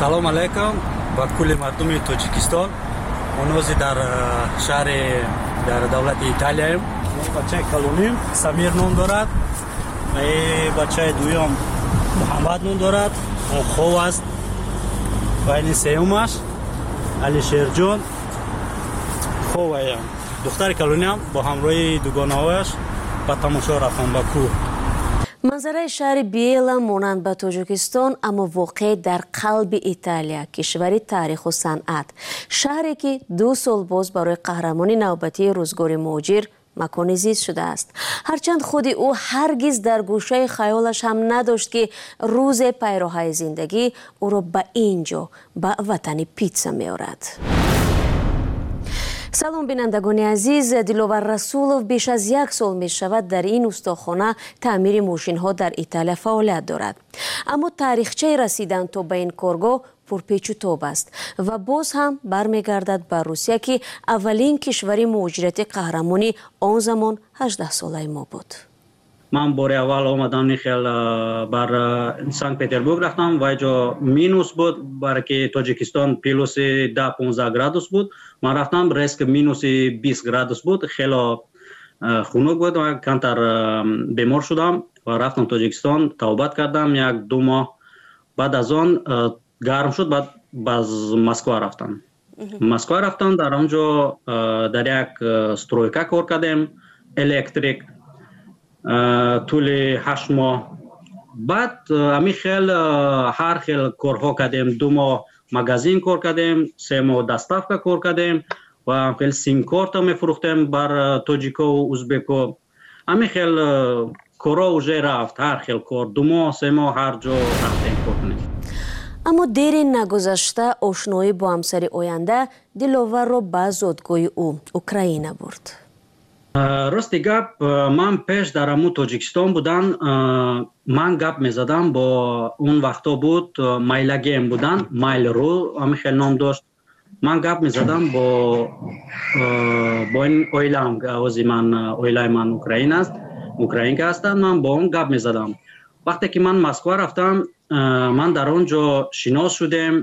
салом алайкум ба кулли мардуми тоҷикистон. мо нози дар шаҳри дар давлати италияем. бачаи калоним Самир ном дорад. бачаи дуюм Муҳаммад ном дорад. он хов аст. ва ин сеюмаш Алишерҷон ховаям. духтари калониам бо ҳамроҳи дугонаҳояш ба тамошо рафтам ба кӯҳ. манзараи шаҳри Биела монанд ба Тоҷикистон, аммо воқеъ дар қалби Италия, кишвари тариху санъат. шаҳре ки 2 сол боз барои қаҳрамони навбатии рӯзгори муҳоҷир макони зист шудааст. ҳарчанд худи ӯ ҳаргиз дар гӯшаи хаёлаш ҳам надошт ки рӯзе пайроҳаи зиндагӣ ӯро ба ин ҷо, ба ватани питса меорад. салом бинандагони азиз, Диловар Расулов беш аз 1 сол мешавад дар ин устохона таъмири мошинҳо дар Италия фаъолият дорад. аммо таърихчаи расидан то ба ин коргоҳ пурпечу тоб аст ва боз ҳам бармегардад ба Русия ки аввалин кишвари муҳоҷирати қаҳрамони он замон 18-солаи мо буд. ман бори аввал омадам нихел бар Санкт Петербург рафтам ва ҷо минус буд, барки Тоҷикистон плюси 10-15 градус буд. ман рафтам резко минуси 20 градус буд, хело хунук буд. ман камтар бемор шудам ва рафтам Тоҷикистон, тавбат кардам 1-2 моҳ. баъд аз он гарм шуд, баъд баз Москва рафтам. Москва рафтам, дар он ҷо дар як стройка кор кардем, электрик, тӯли 8 моҳ. баъд ами хел ҳар хел корҳо кардем. 2 моҳ магазин кор кардем, 3 моҳ доставка кор кардем ва хел сим-корта мефурӯхтем бар тоҷикоу узбеко. ами хел корҳо уже рафт, ҳар хел кор 2 моҳ 3 моҳ ҳар ҷо рафтем кор кунем. аммо дери нагузашта ошноӣ бо ҳамсари оянда Диловарро ба зодгоҳи ӯ Украина бурд. рости гап, ман пеш дар аму Тоҷикистон будан ман гап мезадам бо он вақто буд майлагем будан, майлру ами хел ном дошт. ман гап мезадам бо ин оилаам, ози ман оилаи ман Украин аст, украинка ҳастанд. ман бо он гап мезадам. вақте ки ман Москва рафтам, ман дар он ҷо шинос шудем.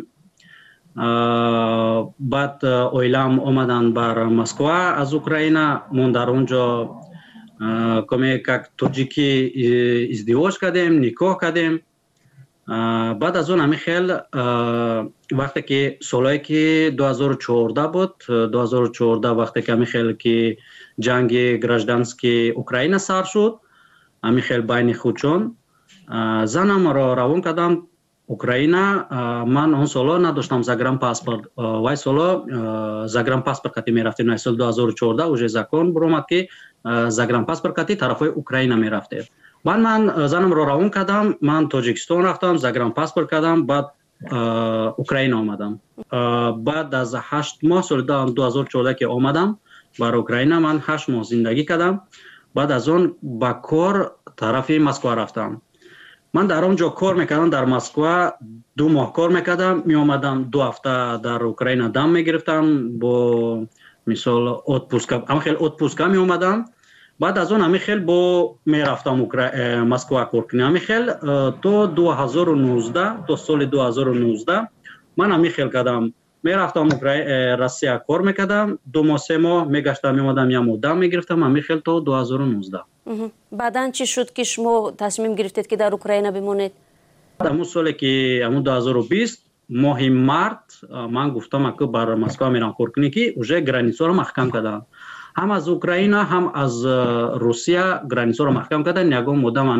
баъд оилаам омаданд бар Москва аз Украина. мон дар он ҷо коме как тоҷикӣ издивоҷ кардем, никоҳ кардем. баъд аз он ами хел вақте ки солое ки 2014 буд, 2014 вақте ки ами хел ки ҷанги гражданскии Украина сар шуд, ами хел байни худчон занамро равон кардам Украина. ман он соло надоштам загранпаспорт. вай соло загранпаспорт кати мерафтем. на соли 2014 уже закон биромад ки загранпаспорт кати тарафҳои Украина мерафтед. баъд ман занамро равон кардам, ман Тоҷикистон рафтам, загранпаспорт кардам, баъд Украина омадам. баъд аз 8 моҳ соли 2014 ки омадам бар Украина, ман 8 моҳ зиндагӣ кардам. баъд аз он ба кор тарафи Москва рафтам. ман дар он ҷо кор мекардам, дар Москва 2 моҳ кор мекардам, меомадам 2 ҳафта дар Украина дам мегирифтам бо мисол отпуска, амхел отпуска меомадам. баъд аз он амихел бо мерафтам Москва кор кунам. амихел то 2019, то соли 2019 ман амихел кардам, мерафтам Россия кор мекардам, 2 моҳ 3 моҳ мегаштам, меомадам 1 моҳ дам мегирифтам. амихел то 2019. баъдан чӣ шуд ки шумо тасмим гирифтед ки дар Украина бимонед? аму соле ки аму 2020 моҳи март ман гуфтам ки бар Москва мерам коркунӣ ки уже границаро маҳкам карданд. ҳам аз Украина, ҳам аз Русия границаро маҳкам карданд. ягон модда ман